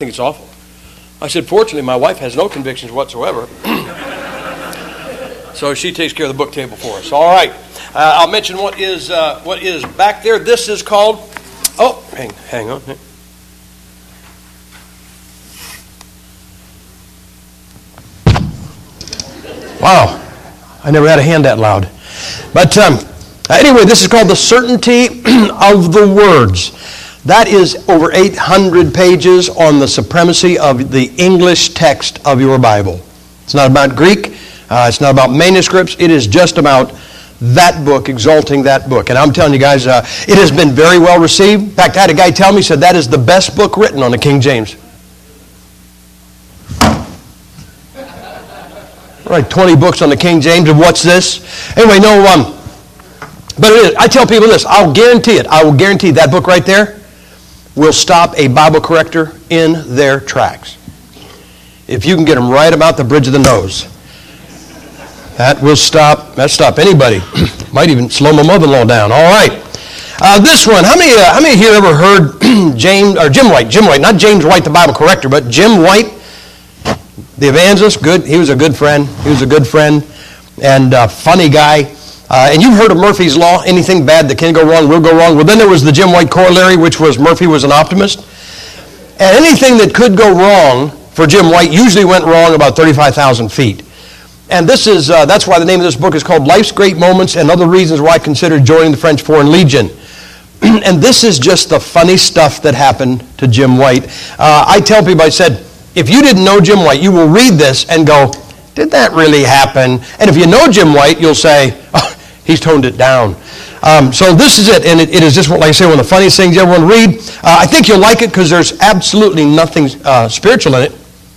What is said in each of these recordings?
think it's awful. I said, fortunately, my wife has no convictions whatsoever. So she takes care of the book table for us. All right. I'll mention what is back there. This is called, hang on. Wow. I never had a hand that loud. But anyway, this is called The Certainty of the Words. That is over 800 pages on the supremacy of the English text of your Bible. It's not about Greek. It's not about manuscripts. It is just about that book, exalting that book. And I'm telling you guys, it has been very well received. In fact, I had a guy tell me, he said, that is the best book written on the King James. Right, 20 books on the King James, and what's this? Anyway, but it is. I tell people this, I'll guarantee it. I will guarantee that book right there will stop a Bible corrector in their tracks. If you can get them right about the bridge of the nose. That'll stop anybody. Might even slow my mother-in-law down. All right. This one, how many here ever heard Jim White, not James White, the Bible corrector, but Jim White, the evangelist? Good. He was a good friend. And funny guy. And you've heard of Murphy's Law. Anything bad that can go wrong will go wrong. Well, then there was the Jim White corollary, which was Murphy was an optimist. And anything that could go wrong for Jim White usually went wrong about 35,000 feet. And that's why the name of this book is called Life's Great Moments and Other Reasons Why I Considered Joining the French Foreign Legion. And this is just the funny stuff that happened to Jim White. I tell people, I said, if you didn't know Jim White, you will read this and go, did that really happen? And if you know Jim White, you'll say, oh, he's toned it down. So this is it, and it is just, like I say, one of the funniest things you ever want to read. I think you'll like it because there's absolutely nothing spiritual in it.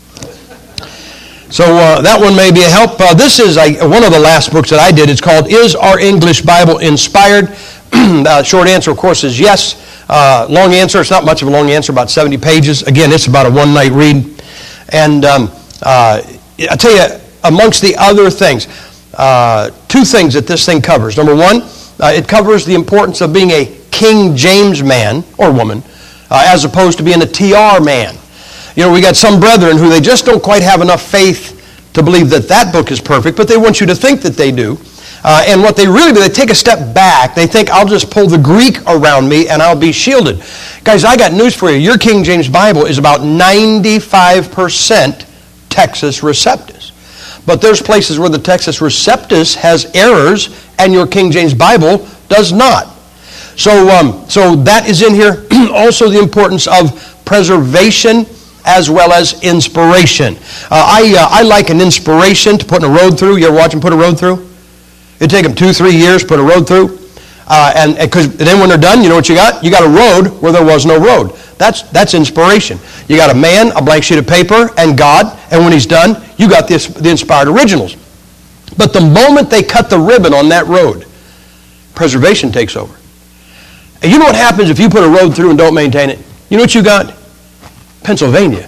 So that one may be a help. This is one of the last books that I did. It's called Is Our English Bible Inspired? Short answer, of course, is yes. Long answer, it's not much of a long answer, about 70 pages. Again, it's about a one-night read. And I tell you, amongst the other things, two things that this thing covers. Number one, it covers the importance of being a King James man or woman as opposed to being a TR man. You know, we got some brethren who they just don't quite have enough faith to believe that that book is perfect, but they want you to think that they do. And what they really do, they take a step back. They think, I'll just pull the Greek around me and I'll be shielded. Guys, I got news for you. Your King James Bible is about 95% Textus Receptus. But there's places where the Textus Receptus has errors and your King James Bible does not. So that is in here. Also the importance of preservation as well as inspiration. I like an inspiration to put in a road through. You ever watch them put a road through? It'd take them 2-3 years to put a road through. And then when they're done, you know what you got? You got a road where there was no road. That's inspiration. You got a man, a blank sheet of paper, and God, and when he's done, you got the inspired originals. But the moment they cut the ribbon on that road, preservation takes over. And you know what happens if you put a road through and don't maintain it? You know what you got? Pennsylvania.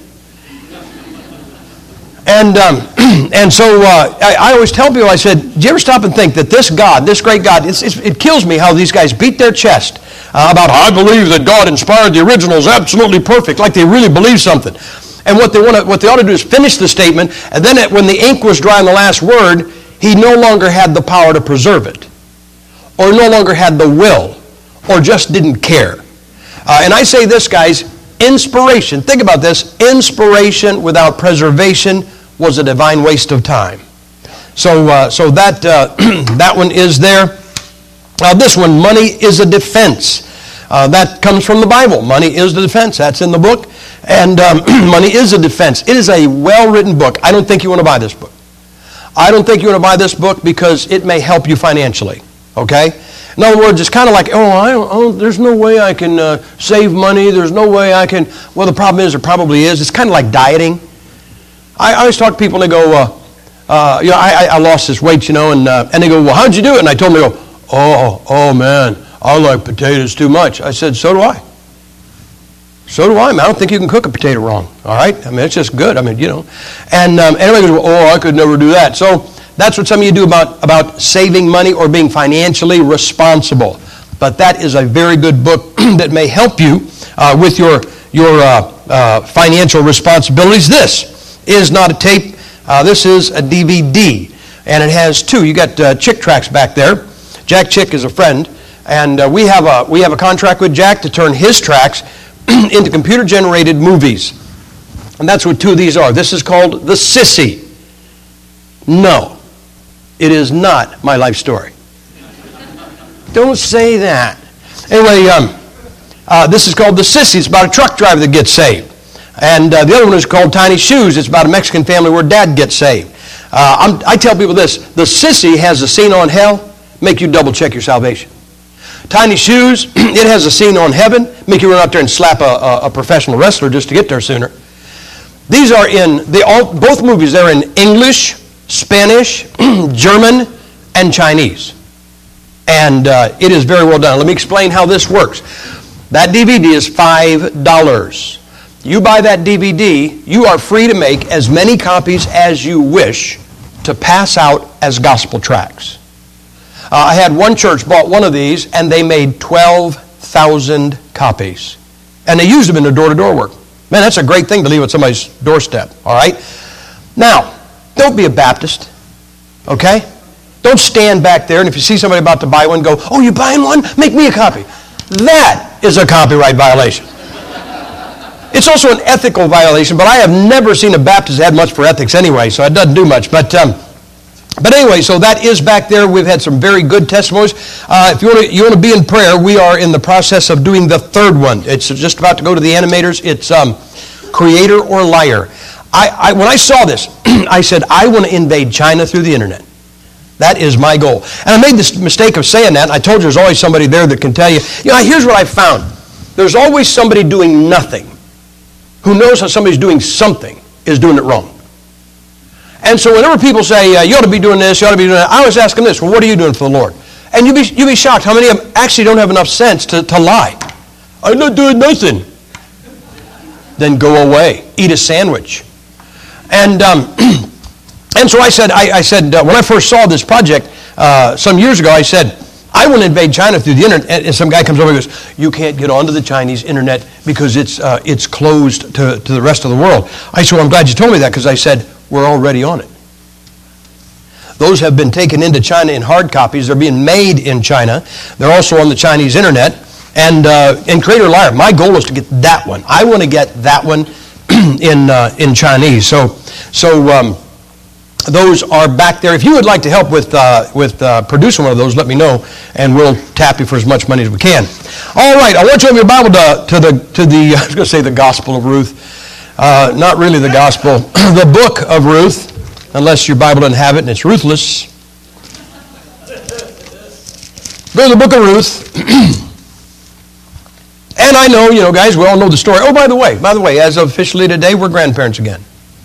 And so I always tell people, I said, do you ever stop and think that this God, this great God, it kills me how these guys beat their chest about how I believe that God inspired the originals absolutely perfect, like they really believe something. And what they ought to do is finish the statement, and then when the ink was dry on the last word, he no longer had the power to preserve it, or no longer had the will, or just didn't care. And I say this, guys, inspiration, think about this, inspiration without preservation was a divine waste of time. So that that one is there. This one, money is a defense. That comes from the Bible. Money is the defense. That's in the book. And money is a defense. It is a well-written book. I don't think you want to buy this book. I don't think you want to buy this book because it may help you financially. Okay? In other words, it's kind of like, there's no way I can save money. There's no way I can. Well, the problem is, there probably is. It's kind of like dieting. I always talk to people and they go, I lost this weight, and they go, well, how'd you do it? And I told them, they go, oh man, I like potatoes too much. I said, so do I. So do I. I don't think you can cook a potato wrong. All right? I mean, it's just good. I mean, And everybody goes, I could never do that. So that's what some of you do about saving money or being financially responsible. But that is a very good book that may help you with your financial responsibilities. This is not a tape. This is a DVD, and it has two. You got Chick Tracks back there. Jack Chick is a friend, and we have a contract with Jack to turn his tracks into computer-generated movies, and that's what two of these are. This is called The Sissy. No, it is not my life story. Don't say that. Anyway, this is called The Sissy. It's about a truck driver that gets saved. And the other one is called Tiny Shoes. It's about a Mexican family where dad gets saved. I tell people this. The Sissy has a scene on hell, make you double check your salvation. Tiny Shoes, it has a scene on heaven, make you run out there and slap a professional wrestler just to get there sooner. These are both movies, they're in English, Spanish, German, and Chinese. And it is very well done. Let me explain how this works. That DVD is $5. You buy that DVD, you are free to make as many copies as you wish to pass out as gospel tracts. I had one church bought one of these, and they made 12,000 copies. And they used them in their door-to-door work. Man, that's a great thing to leave at somebody's doorstep, all right? Now, don't be a Baptist, okay? Don't stand back there, and if you see somebody about to buy one, go, oh, you buying one? Make me a copy. That is a copyright violation. It's also an ethical violation, but I have never seen a Baptist add much for ethics anyway, so it doesn't do much. But anyway, so that is back there. We've had some very good testimonies. If you want to be in prayer, we are in the process of doing the third one. It's just about to go to the animators. It's Creator or Liar. When I saw this, I said, I want to invade China through the internet. That is my goal. And I made this mistake of saying that, and I told you there's always somebody there that can tell you. You know, here's what I found. There's always somebody doing nothing who knows how somebody's doing something is doing it wrong. And so whenever people say, you ought to be doing this, you ought to be doing that, I always ask them this, well, what are you doing for the Lord? And you'd be shocked how many of them actually don't have enough sense to lie. I'm not doing nothing. Then go away. Eat a sandwich. And so I said, when I first saw this project some years ago, I said, I want to invade China through the internet. And some guy comes over and goes, you can't get onto the Chinese internet because it's closed to the rest of the world. I said, well, I'm glad you told me that, because I said, we're already on it. Those have been taken into China in hard copies. They're being made in China. They're also on the Chinese internet. And Creator Liar, my goal is to get that one. I want to get that one in Chinese. So those are back there. If you would like to help with producing one of those, let me know, and we'll tap you for as much money as we can. All right, I want you to open your Bible to the I was going to say the Gospel of Ruth. Not really the Gospel, the Book of Ruth, unless your Bible doesn't have it and it's ruthless. Go to the Book of Ruth. And I know, guys, we all know the story. Oh, by the way, as of officially today, we're grandparents again.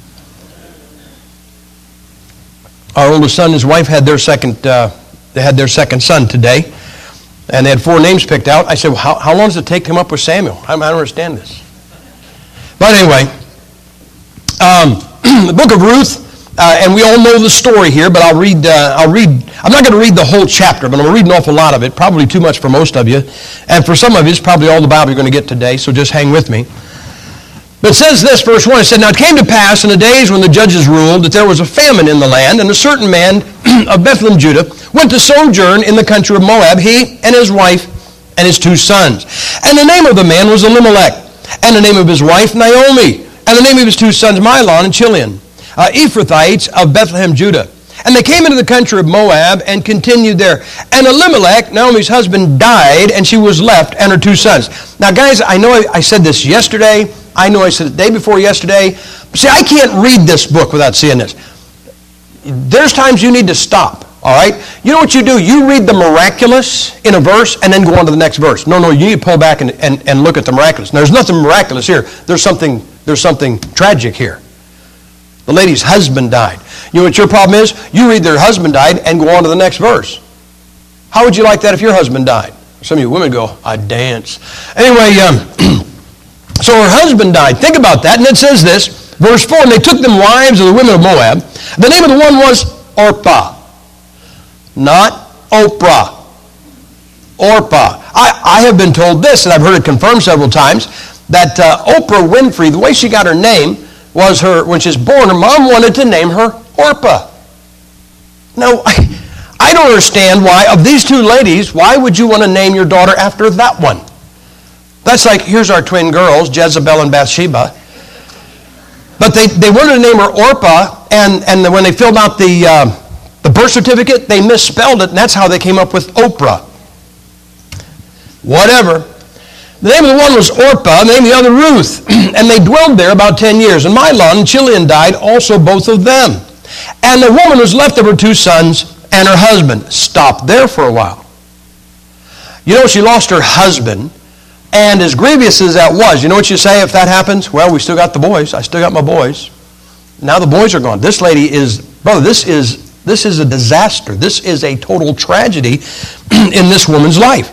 Our oldest son and his wife had their second son today, and they had 4 names picked out. I said, well, how long does it take to come up with Samuel? I don't understand this. But anyway, the book of Ruth, and we all know the story here, but I'll read. I'm not going to read the whole chapter, but I'm going to read an awful lot of it, probably too much for most of you. And for some of you, it's probably all the Bible you're going to get today, so just hang with me. But it says this, verse 1, it said, now it came to pass in the days when the judges ruled that there was a famine in the land, and a certain man of Bethlehem, Judah, went to sojourn in the country of Moab, he and his wife and his 2 sons. And the name of the man was Elimelech, and the name of his wife Naomi, and the name of his 2 sons Mahlon and Chilion, Ephrathites of Bethlehem, Judah. And they came into the country of Moab and continued there. And Elimelech, Naomi's husband, died, and she was left and her 2 sons. Now, guys, I know I said this yesterday. I know I said it the day before yesterday. See, I can't read this book without seeing this. There's times you need to stop, all right? You know what you do? You read the miraculous in a verse and then go on to the next verse. No, you need to pull back and look at the miraculous. Now, there's nothing miraculous here. There's something tragic here. The lady's husband died. You know what your problem is? You read their husband died and go on to the next verse. How would you like that if your husband died? Some of you women go, I'd dance. Anyway, so her husband died. Think about that. And it says this, verse 4, and they took them wives of the women of Moab. The name of the one was Orpah, not Oprah. Orpah. I have been told this, and I've heard it confirmed several times, that Oprah Winfrey, the way she got her name was when she was born, her mom wanted to name her Orpah. Now, I don't understand why, of these two ladies, why would you want to name your daughter after that one? That's like, here's our twin girls, Jezebel and Bathsheba. But they wanted to name her Orpah, and when they filled out the birth certificate, they misspelled it, and that's how they came up with Oprah. Whatever. The name of the one was Orpah, the name of the other Ruth, and they dwelled there about 10 years. And Mahlon and Chilion died, also both of them. And the woman was left of her 2 sons and her husband. Stopped there for a while. You know, she lost her husband, and as grievous as that was, you know what you say if that happens? Well, we still got the boys. I still got my boys. Now the boys are gone. This lady is, brother, this is a disaster. This is a total tragedy in this woman's life.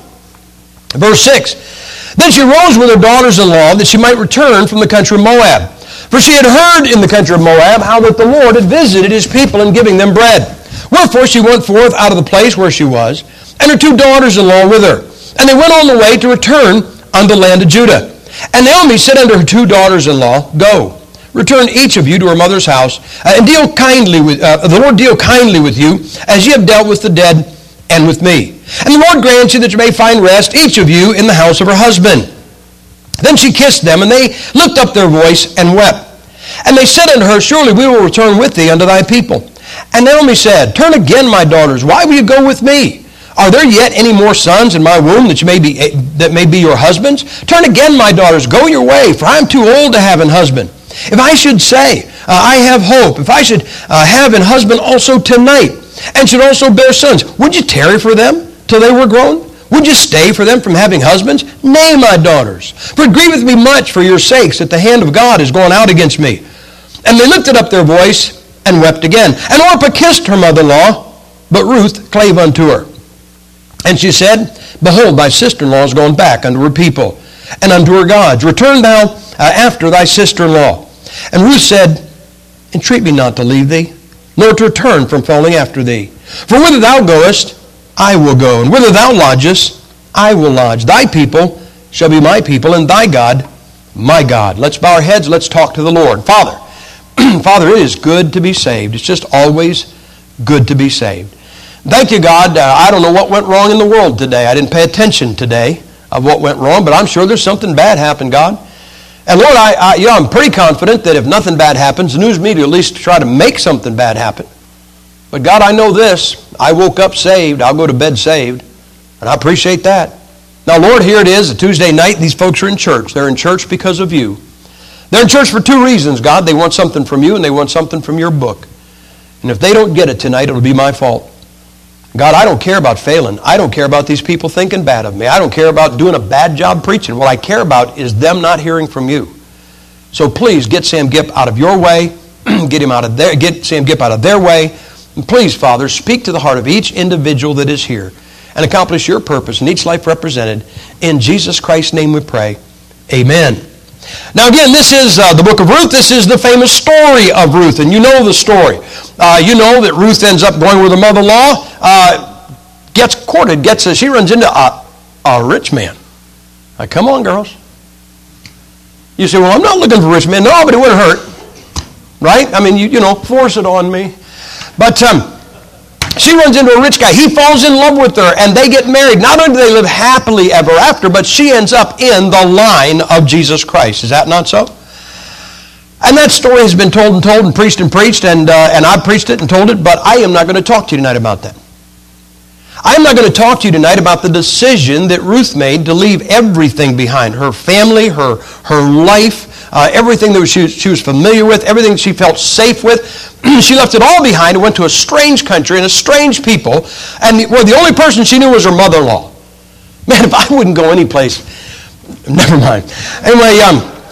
Verse 6, then she rose with her daughters-in-law that she might return from the country of Moab. For she had heard in the country of Moab how that the Lord had visited his people in giving them bread. Wherefore she went forth out of the place where she was, and her 2 daughters-in-law with her. And they went on the way to return unto the land of Judah. And Naomi said unto her 2 daughters-in-law, Go, return each of you to her mother's house, and deal kindly with the Lord deal kindly with you, as ye have dealt with the dead and with me. And the Lord grant you that you may find rest, each of you, in the house of her husband. Then she kissed them, and they lift up their voice and wept. And they said unto her, Surely we will return with thee unto thy people. And Naomi said, Turn again, my daughters, why will you go with me? Are there yet any more sons in my womb that may be your husbands? Turn again, my daughters, go your way, for I am too old to have an husband. If I should say, I have hope, if I should have an husband also tonight, and should also bear sons, would you tarry for them till they were grown? Would you stay for them from having husbands? Nay, my daughters, for it grieveth me much for your sakes that the hand of God is gone out against me. And they lifted up their voice and wept again. And Orpah kissed her mother-in-law, but Ruth clave unto her. And she said, Behold, thy sister-in-law is gone back unto her people and unto her gods. Return thou after thy sister-in-law. And Ruth said, Entreat me not to leave thee, nor to return from following after thee. For whither thou goest, I will go, and whither thou lodgest, I will lodge. Thy people shall be my people, and thy God, my God. Let's bow our heads, let's talk to the Lord. Father, Father, it is good to be saved. It's just always good to be saved. Thank you, God. I don't know what went wrong in the world today. I didn't pay attention today of what went wrong, but I'm sure there's something bad happened, God. And Lord, I'm pretty confident that if nothing bad happens, the news media will at least try to make something bad happen. But God, I know this. I woke up saved. I'll go to bed saved. And I appreciate that. Now, Lord, here it is, a Tuesday night. These folks are in church. They're in church because of you. They're in church for 2 reasons, God. They want something from you, and they want something from your book. And if they don't get it tonight, it'll be my fault. God, I don't care about failing. I don't care about these people thinking bad of me. I don't care about doing a bad job preaching. What I care about is them not hearing from you. So please get Sam Gipp out of your way. Get Sam Gipp out of their way. And please, Father, speak to the heart of each individual that is here and accomplish your purpose in each life represented. In Jesus Christ's name we pray. Amen. Now again, this is the book of Ruth. This is the famous story of Ruth, and you know the story. You know that Ruth ends up going with her mother-in-law, gets courted, she runs into a rich man. Now, come on, girls. You say, well, I'm not looking for rich men. No, but it wouldn't hurt, right? I mean, you know, force it on me. But she runs into a rich guy. He falls in love with her, and they get married. Not only do they live happily ever after, but she ends up in the line of Jesus Christ. Is that not so? And that story has been told and preached, and I've preached it and told it, but I am not going to talk to you tonight about that. I'm not going to talk to you tonight about the decision that Ruth made to leave everything behind. Her family, her life, everything that she was familiar with, everything she felt safe with. She left it all behind and went to a strange country and a strange people. And the only person she knew was her mother-in-law. Man, if I wouldn't go any place, never mind. Anyway,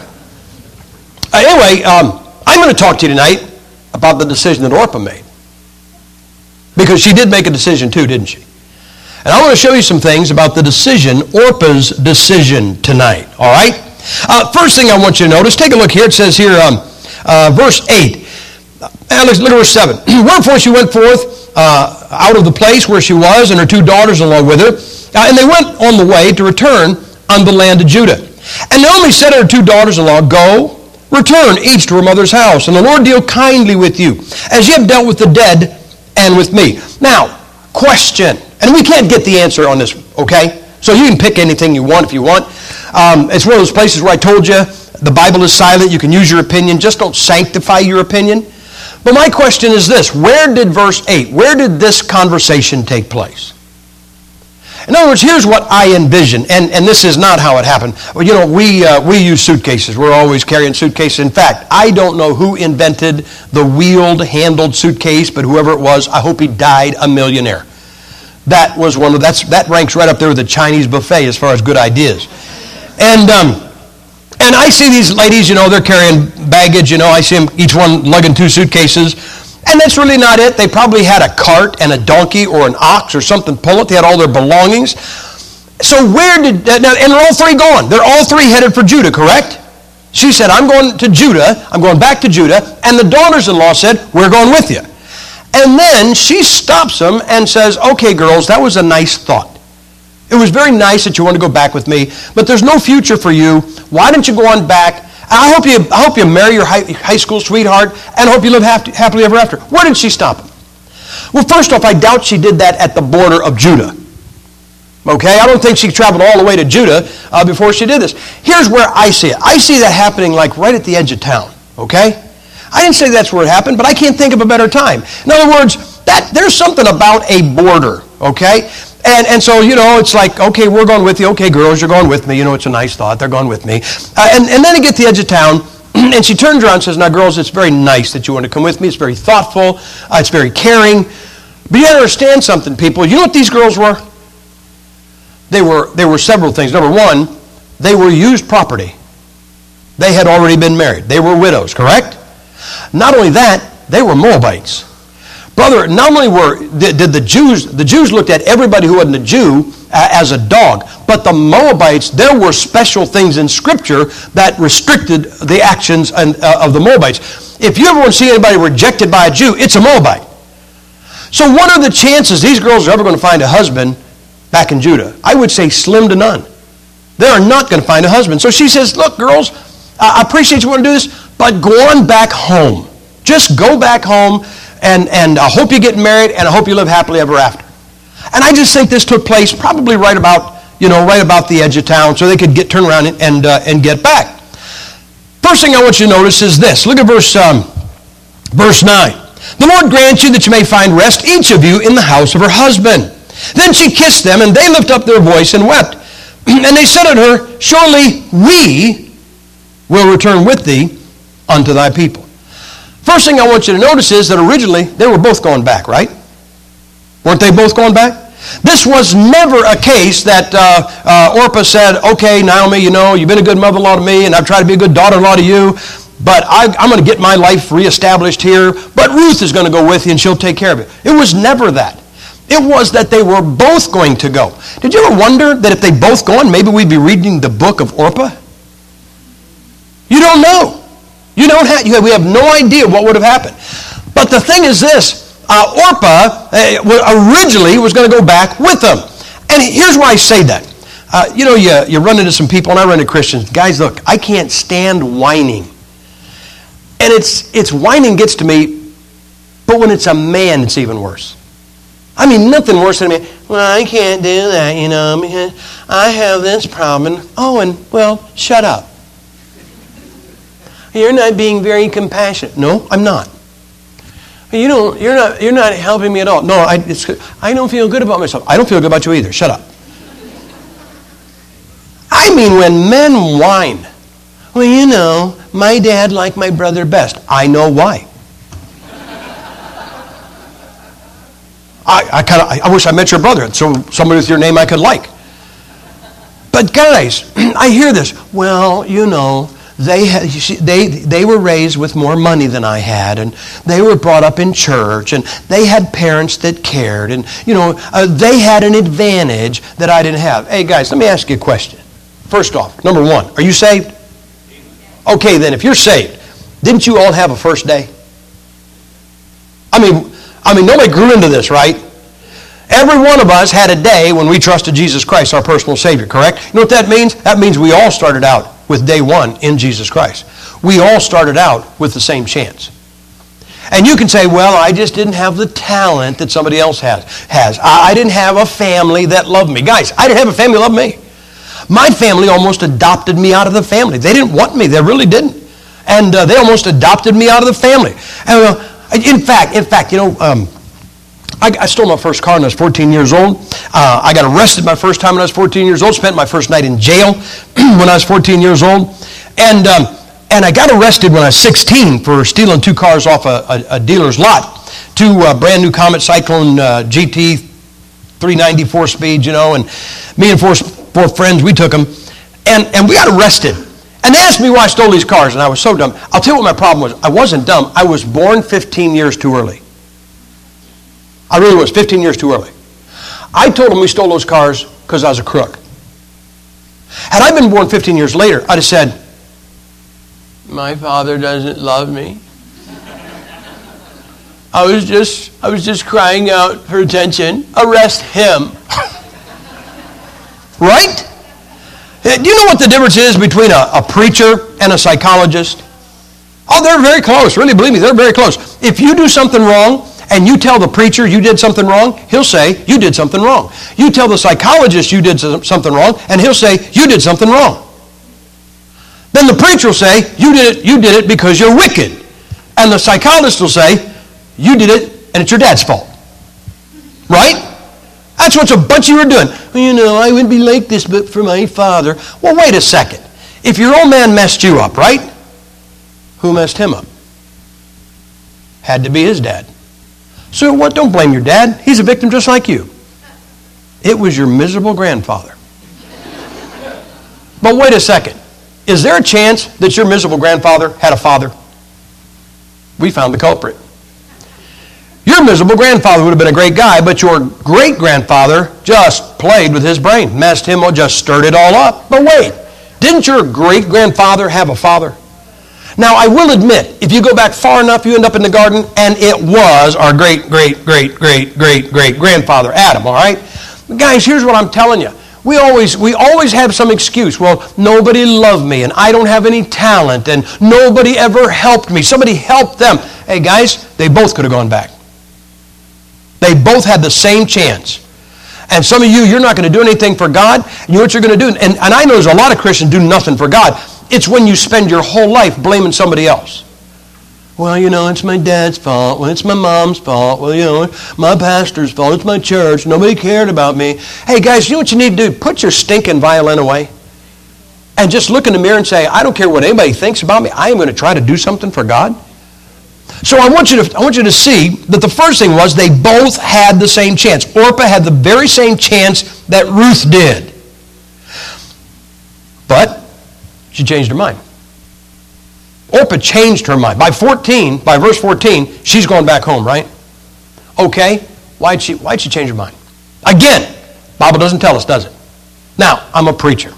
I'm going to talk to you tonight about the decision that Orpah made. Because she did make a decision too, didn't she? And I want to show you some things about the decision, Orpah's decision tonight. All right? First thing I want you to notice, take a look here. It says here, verse 8. Look at verse 7. Wherefore she went forth out of the place where she was, and her 2 daughters-in-law with her. And they went on the way to return unto the land of Judah. And Naomi said to her two daughters-in-law, Go, return each to her mother's house, and the Lord deal kindly with you, as ye have dealt with the dead and with me. Now, question, and we can't get the answer on this, okay? So you can pick anything you want if you want. It's one of those places where I told you the Bible is silent. You can use your opinion. Just don't sanctify your opinion. But my question is this. Where did verse 8, where did this conversation take place? In other words, here's what I envision, and this is not how it happened. Well, you know, we use suitcases. We're always carrying suitcases. In fact, I don't know who invented the wheeled, handled suitcase, but whoever it was, I hope he died a millionaire. That was that ranks right up there with the Chinese buffet as far as good ideas. And I see these ladies, you know, they're carrying baggage, you know, I see them, each one lugging two suitcases. And that's really not it. They probably had a cart and a donkey or an ox or something pull it. They had all their belongings. So and they're all three gone. They're all three headed for Judah, correct? She said, I'm going to Judah. I'm going back to Judah. And the daughters-in-law said, we're going with you. And then she stops them and says, okay, girls, that was a nice thought. It was very nice that you want to go back with me, but there's no future for you. Why don't you go on back? I hope you marry your high school sweetheart, and I hope you live happily ever after. Where did she stop him? Well, first off, I doubt she did that at the border of Judah. Okay, I don't think she traveled all the way to Judah before she did this. Here's where I see it. I see that happening like right at the edge of town. Okay, I didn't say that's where it happened, but I can't think of a better time. In other words, there's something about a border. Okay. And so, you know, it's like, okay, we're going with you. Okay, girls, you're going with me. You know, it's a nice thought. They're going with me. And then they get to the edge of town, and she turns around and says, now, girls, it's very nice that you want to come with me. It's very thoughtful. It's very caring. But you understand something, people. You know what these girls were? They were several things. Number one, they were used property. They had already been married. They were widows, correct? Not only that, they were Moabites. Brother, not only did the Jews looked at everybody who wasn't a Jew as a dog, but the Moabites, there were special things in Scripture that restricted the actions of the Moabites. If you ever want to see anybody rejected by a Jew, it's a Moabite. So what are the chances these girls are ever going to find a husband back in Judah? I would say slim to none. They are not going to find a husband. So she says, look, girls, I appreciate you want to do this, but go on back home. Just go back home. And I hope you get married, and I hope you live happily ever after. And I just think this took place probably right about the edge of town, so they could turn around and get back. First thing I want you to notice is this. Look at verse 9. The Lord grant you that you may find rest, each of you, in the house of her husband. Then she kissed them, and they lifted up their voice and wept. And they said unto her, Surely we will return with thee unto thy people. First thing I want you to notice is that originally they were both going back, right? Weren't they both going back? This was never a case that Orpah said, okay, Naomi, you know, you've been a good mother-in-law to me, and I've tried to be a good daughter-in-law to you, but I'm going to get my life reestablished here, but Ruth is going to go with you, and she'll take care of it. It was never that. It was that they were both going to go. Did you ever wonder that if they both gone, maybe we'd be reading the book of Orpah? You don't know. We have no idea what would have happened. But the thing is this, Orpah originally was going to go back with them. And here's why I say that. You run into some people, and I run into Christians. Guys, look, I can't stand whining. And it's whining gets to me, but when it's a man, it's even worse. I mean, nothing worse than a man. Well, I can't do that, you know, because I have this problem. Oh, and, well, shut up. You're not being very compassionate. No, I'm not. You're not helping me at all. No, I don't feel good about myself. I don't feel good about you either. Shut up. I mean, when men whine, well, you know, my dad liked my brother best. I know why. I wish I met your brother, so somebody with your name I could like. But guys, I hear this. Well, you know, they were raised with more money than I had, and they were brought up in church, and they had parents that cared, and you know they had an advantage that I didn't have. Hey guys, let me ask you a question. First off, number one, are you saved? Okay, then if you're saved, didn't you all have a first day? I mean nobody grew into this, right? Every one of us had a day when we trusted Jesus Christ, our personal Savior, correct? You know what that means? That means we all started out with day one in Jesus Christ. We all started out with the same chance. And you can say, well, I just didn't have the talent that somebody else has. I didn't have a family that loved me. Guys, I didn't have a family that loved me. My family almost adopted me out of the family. They didn't want me. They really didn't. And they almost adopted me out of the family. And, in fact, you know, I stole my first car when I was 14 years old. I got arrested my first time when I was 14 years old. Spent my first night in jail when I was 14 years old. And I got arrested when I was 16 for stealing 2 cars off a dealer's lot. 2 brand new Comet Cyclone GT 394 speeds, you know, and me and four friends, we took them. And we got arrested. And they asked me why I stole these cars, and I was so dumb. I'll tell you what my problem was. I wasn't dumb. I was born 15 years too early. I really was, 15 years too early. I told them we stole those cars because I was a crook. Had I been born 15 years later, I'd have said, my father doesn't love me. I was just crying out for attention. Arrest him. Right? Do you know what the difference is between a preacher and a psychologist? Oh, they're very close. Really, believe me, they're very close. If you do something wrong and you tell the preacher you did something wrong, he'll say, you did something wrong. You tell the psychologist you did something wrong, and he'll say, you did something wrong. Then the preacher will say, you did it because you're wicked. And the psychologist will say, you did it and it's your dad's fault. Right? That's what a bunch of you are doing. Well, you know, I would be like this but for my father. Well, wait a second. If your old man messed you up, right? Who messed him up? Had to be his dad. So what? Don't blame your dad. He's a victim just like you. It was your miserable grandfather. But wait a second. Is there a chance that your miserable grandfather had a father? We found the culprit. Your miserable grandfather would have been a great guy, but your great-grandfather just played with his brain, messed him up, just stirred it all up. But wait, didn't your great-grandfather have a father? Now, I will admit, if you go back far enough, you end up in the garden, and it was our great-great-great-great-great-grandfather, Adam, all right? Guys, here's what I'm telling you. We always have some excuse. Well, nobody loved me, and I don't have any talent, and nobody ever helped me. Somebody helped them. Hey, guys, they both could have gone back. They both had the same chance. And some of you, you're not going to do anything for God. You know what you're going to do? And I know there's a lot of Christians do nothing for God. It's when you spend your whole life blaming somebody else. Well, you know, it's my dad's fault. Well, it's my mom's fault. Well, you know, my pastor's fault. It's my church. Nobody cared about me. Hey, guys, you know what you need to do? Put your stinking violin away and just look in the mirror and say, I don't care what anybody thinks about me. I am going to try to do something for God. So I want you to see that the first thing was they both had the same chance. Orpah had the very same chance that Ruth did. But she changed her mind. Orpah changed her mind. By verse 14, she's going back home, right? Okay, why'd she change her mind? Again, Bible doesn't tell us, does it? Now, I'm a preacher.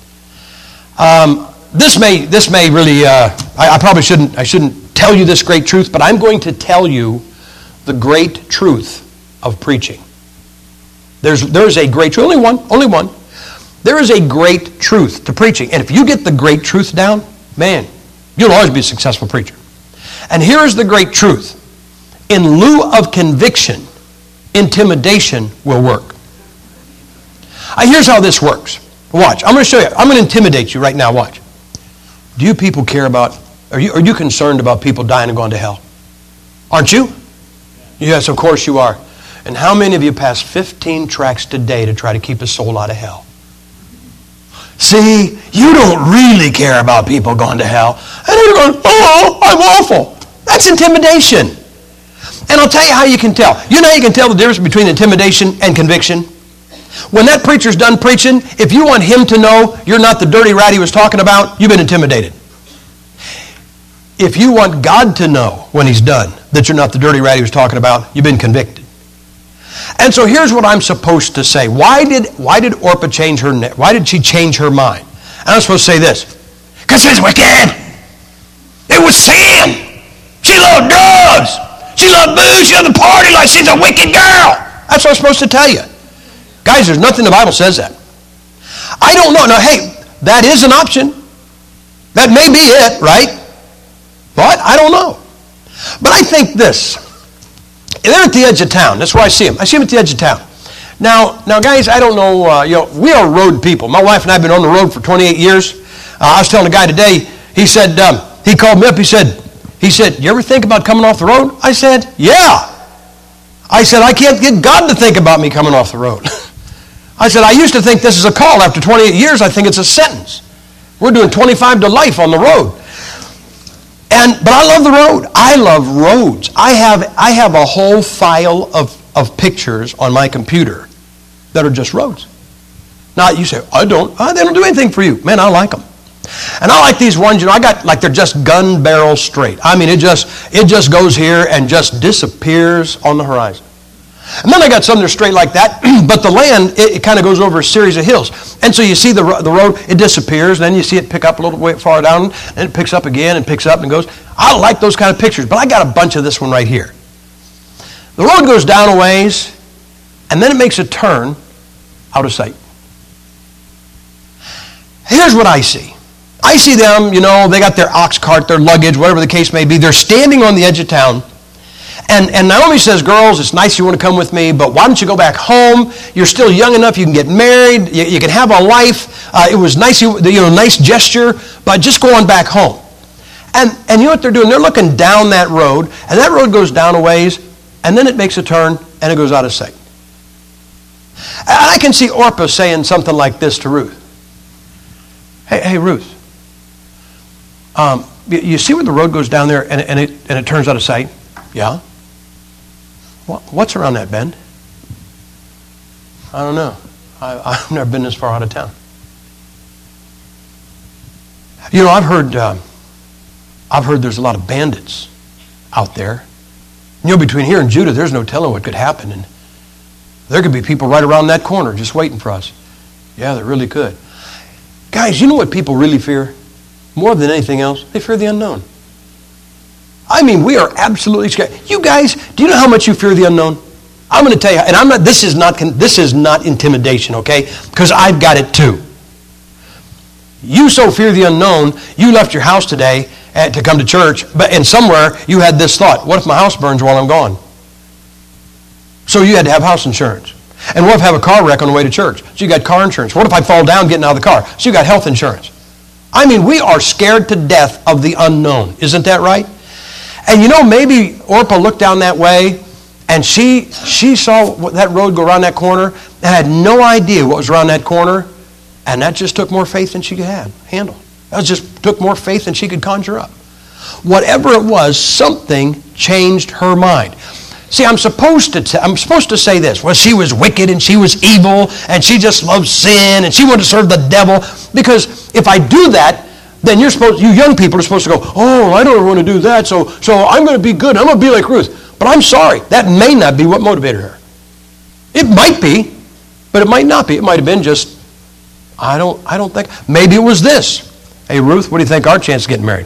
This may really, I probably shouldn't tell you this great truth, but I'm going to tell you the great truth of preaching. There's a great truth, only one. There is a great truth to preaching. And if you get the great truth down, man, you'll always be a successful preacher. And here is the great truth. In lieu of conviction, intimidation will work. Here's how this works. Watch. I'm going to show you. I'm going to intimidate you right now. Watch. Do you people care about, are you concerned about people dying and going to hell? Aren't you? Yes, of course you are. And how many of you pass 15 tracts today to try to keep a soul out of hell? See, you don't really care about people going to hell. And you're going, oh, I'm awful. That's intimidation. And I'll tell you how you can tell. You know how you can tell the difference between intimidation and conviction? When that preacher's done preaching, if you want him to know you're not the dirty rat he was talking about, you've been intimidated. If you want God to know when he's done that you're not the dirty rat he was talking about, you've been convicted. And so here's what I'm supposed to say. Why did Orpah change her? Why did she change her mind? And I'm supposed to say this. Because she's wicked. It was sin. She loved drugs. She loved booze. She loved the party like she's a wicked girl. That's what I'm supposed to tell you. Guys, there's nothing in the Bible says that. I don't know. Now, hey, that is an option. That may be it, right? But I don't know. But I think this. They're at the edge of town. That's where I see them. I see them at the edge of town. Now, guys, I don't know. We are road people. My wife and I have been on the road for 28 years. I was telling a guy today. He said he called me up. He said, "You ever think about coming off the road?" I said, "Yeah." I said, "I can't get God to think about me coming off the road." I said, "I used to think this is a call. After 28 years, I think it's a sentence. We're doing 25 to life on the road." But I love the road. I love roads. I have a whole file of pictures on my computer that are just roads. Now, you say, "I don't." They don't do anything for you. Man, I like them. And I like these ones, I got like they're just gun barrel straight. I mean, it just goes here and just disappears on the horizon. And then I got some that are straight like that, but the land, it kind of goes over a series of hills. And so you see the road, it disappears, and then you see it pick up a little way far down, and it picks up again, and picks up and goes. I like those kind of pictures, but I got a bunch of this one right here. The road goes down a ways, and then it makes a turn out of sight. Here's what I see. I see them, they got their ox cart, their luggage, whatever the case may be. They're standing on the edge of town. And Naomi says, "Girls, it's nice you want to come with me, but why don't you go back home? You're still young enough. You can get married. You can have a life. It was nice, nice gesture, but just go on back home." And you know what they're doing? They're looking down that road, and that road goes down a ways, and then it makes a turn, and it goes out of sight. And I can see Orpah saying something like this to Ruth. Hey, Ruth. You see where the road goes down there and it turns out of sight? Yeah. What's around that bend? I don't know. I've never been this far out of town. I've heard there's a lot of bandits out there. Between here and Judah, there's no telling what could happen, and there could be people right around that corner just waiting for us. Yeah, there really could. Guys, you know what people really fear? More than anything else, they fear the unknown. I mean, we are absolutely scared. You guys, do you know how much you fear the unknown? I'm going to tell you, and this is not intimidation, okay? Because I've got it too. You so fear the unknown, you left your house today to come to church, and somewhere you had this thought: what if my house burns while I'm gone? So you had to have house insurance. And what if I have a car wreck on the way to church? So you got car insurance. What if I fall down getting out of the car? So you got health insurance. I mean, we are scared to death of the unknown. Isn't that right? And maybe Orpah looked down that way, and she saw that road go around that corner, and had no idea what was around that corner, and that just took more faith than she could handle. That just took more faith than she could conjure up. Whatever it was, something changed her mind. See, I'm supposed to say this. Well, she was wicked and she was evil and she just loved sin and she wanted to serve the devil. Because if I do that, then you young people are supposed to go, "Oh, I don't want to do that, so I'm going to be good. I'm going to be like Ruth." But I'm sorry, that may not be what motivated her. It might be, but it might not be. It might have been just, I don't think. Maybe it was this. "Hey, Ruth, what do you think our chance of getting married?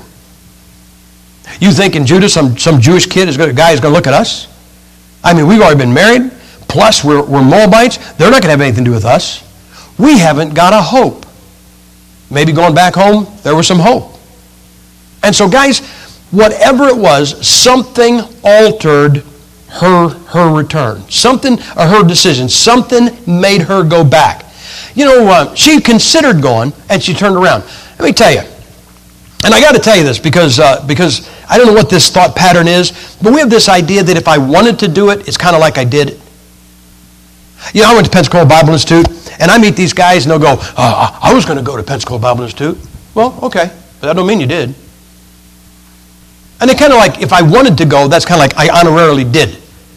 You think in Judah some Jewish guy is going to look at us? I mean, we've already been married, plus we're Moabites. They're not going to have anything to do with us. We haven't got a hope." Maybe going back home, there was some hope. And so, guys, whatever it was, something altered her return. Something, or her decision. Something made her go back. She considered going, and she turned around. Let me tell you, and I got to tell you this because I don't know what this thought pattern is, but we have this idea that if I wanted to do it, it's kind of like I did it. I went to Pensacola Bible Institute, and I meet these guys, and they'll go, "I was going to go to Pensacola Bible Institute." Well, okay, but that don't mean you did. And they kind of like, if I wanted to go, that's kind of like I honorarily did.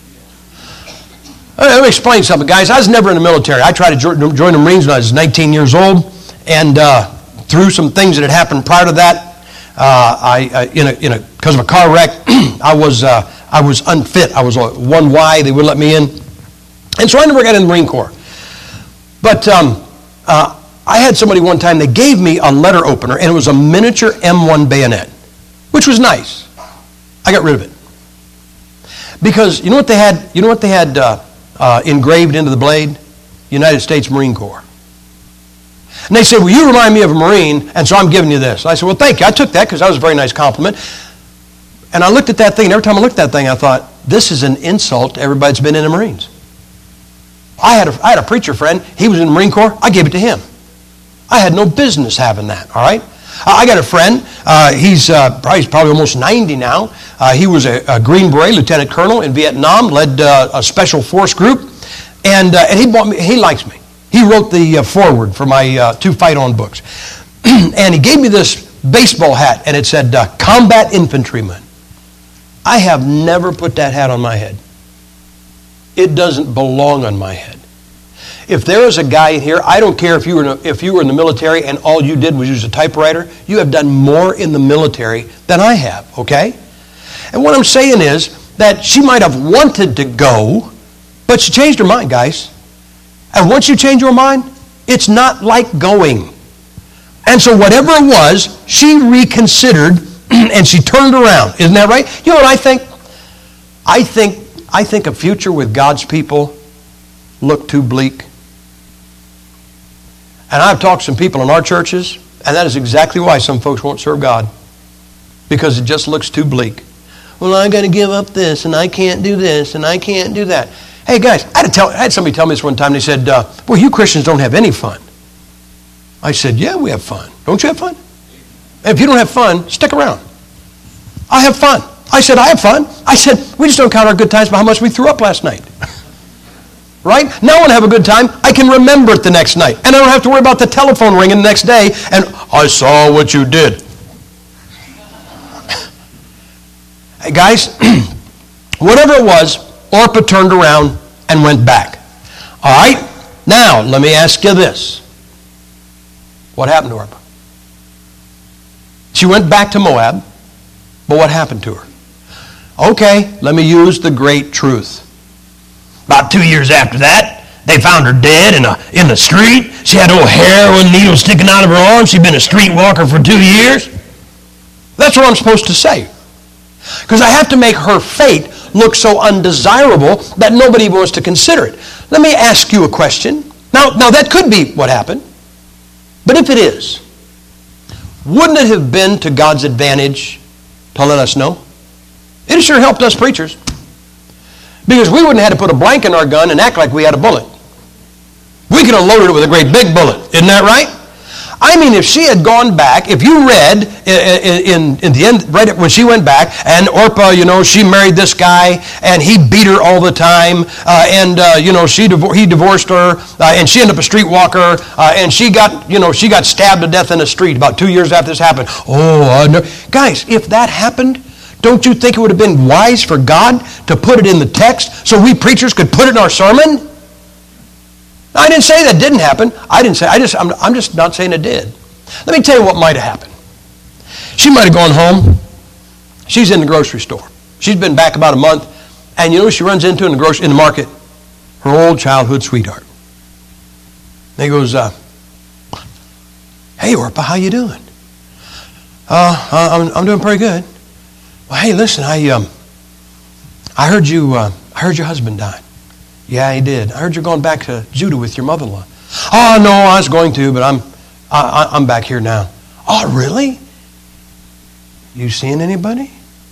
Let me explain something, guys. I was never in the military. I tried to join the Marines when I was 19 years old, and through some things that had happened prior to that, because of a car wreck, I was unfit. I was 1Y. They wouldn't let me in. And so I never got in the Marine Corps. But I had somebody one time, they gave me a letter opener, and it was a miniature M1 bayonet, which was nice. I got rid of it. Because you know what they had engraved into the blade, United States Marine Corps. And they said, well, you remind me of a Marine, and so I'm giving you this. And I said, well, thank you. I took that because that was a very nice compliment. And I looked at that thing, and every time I looked at that thing, I thought, this is an insult to everybody that's been in the Marines. I had a preacher friend. He was in the Marine Corps. I gave it to him. I had no business having that, all right? I got a friend. He's probably almost 90 now. He was a Green Beret lieutenant colonel in Vietnam, led a special force group, and he bought me. He likes me. He wrote the foreword for my 2 fight-on books. And he gave me this baseball hat, and it said, Combat Infantryman. I have never put that hat on my head. It doesn't belong on my head. If there is a guy in here, I don't care if you were in the military and all you did was use a typewriter, you have done more in the military than I have, okay? And what I'm saying is that she might have wanted to go, but she changed her mind, guys. And once you change your mind, it's not like going. And so whatever it was, she reconsidered and she turned around. Isn't that right? You know what I think? I think a future with God's people look too bleak. And I've talked to some people in our churches, and that is exactly why some folks won't serve God. Because it just looks too bleak. Well, I got to give up this, and I can't do this, and I can't do that. Hey, guys, I had somebody tell me this one time. They said, well, you Christians don't have any fun. I said, yeah, we have fun. Don't you have fun? If you don't have fun, stick around. I have fun. I said, I have fun. I said, we just don't count our good times by how much we threw up last night. Right? Now when I have a good time, I can remember it the next night. And I don't have to worry about the telephone ringing the next day, and I saw what you did. Hey, guys, whatever it was, Orpah turned around and went back. All right? Now, let me ask you this. What happened to Orpah? She went back to Moab, but what happened to her? Okay, let me use the great truth. About 2 years after that, they found her dead in the street. She had old heroin needles sticking out of her arm. She'd been a streetwalker for 2 years. That's what I'm supposed to say. Because I have to make her fate look so undesirable that nobody wants to consider it. Let me ask you a question. Now that could be what happened. But if it is, wouldn't it have been to God's advantage to let us know? It sure helped us preachers. Because we wouldn't have had to put a blank in our gun and act like we had a bullet. We could have loaded it with a great big bullet. Isn't that right? I mean, if she had gone back, if you read in the end, right when she went back, and Orpah, she married this guy, and he beat her all the time, he divorced her, and she ended up a streetwalker, and she got stabbed to death in the street about 2 years after this happened. Guys, if that happened, don't you think it would have been wise for God to put it in the text so we preachers could put it in our sermon? I didn't say that didn't happen. I'm just not saying it did. Let me tell you what might have happened. She might have gone home. She's in the grocery store. She's been back about a month, and she runs into in the market her old childhood sweetheart. And he goes, "Hey, Orpah, how you doing?" I'm doing pretty good." "Well, hey, listen, I heard your husband died." "Yeah, he did. I heard you're going back to Judah with your mother-in-law." "Oh, no, I was going to, but I'm back here now." "Oh, really? You seeing anybody?"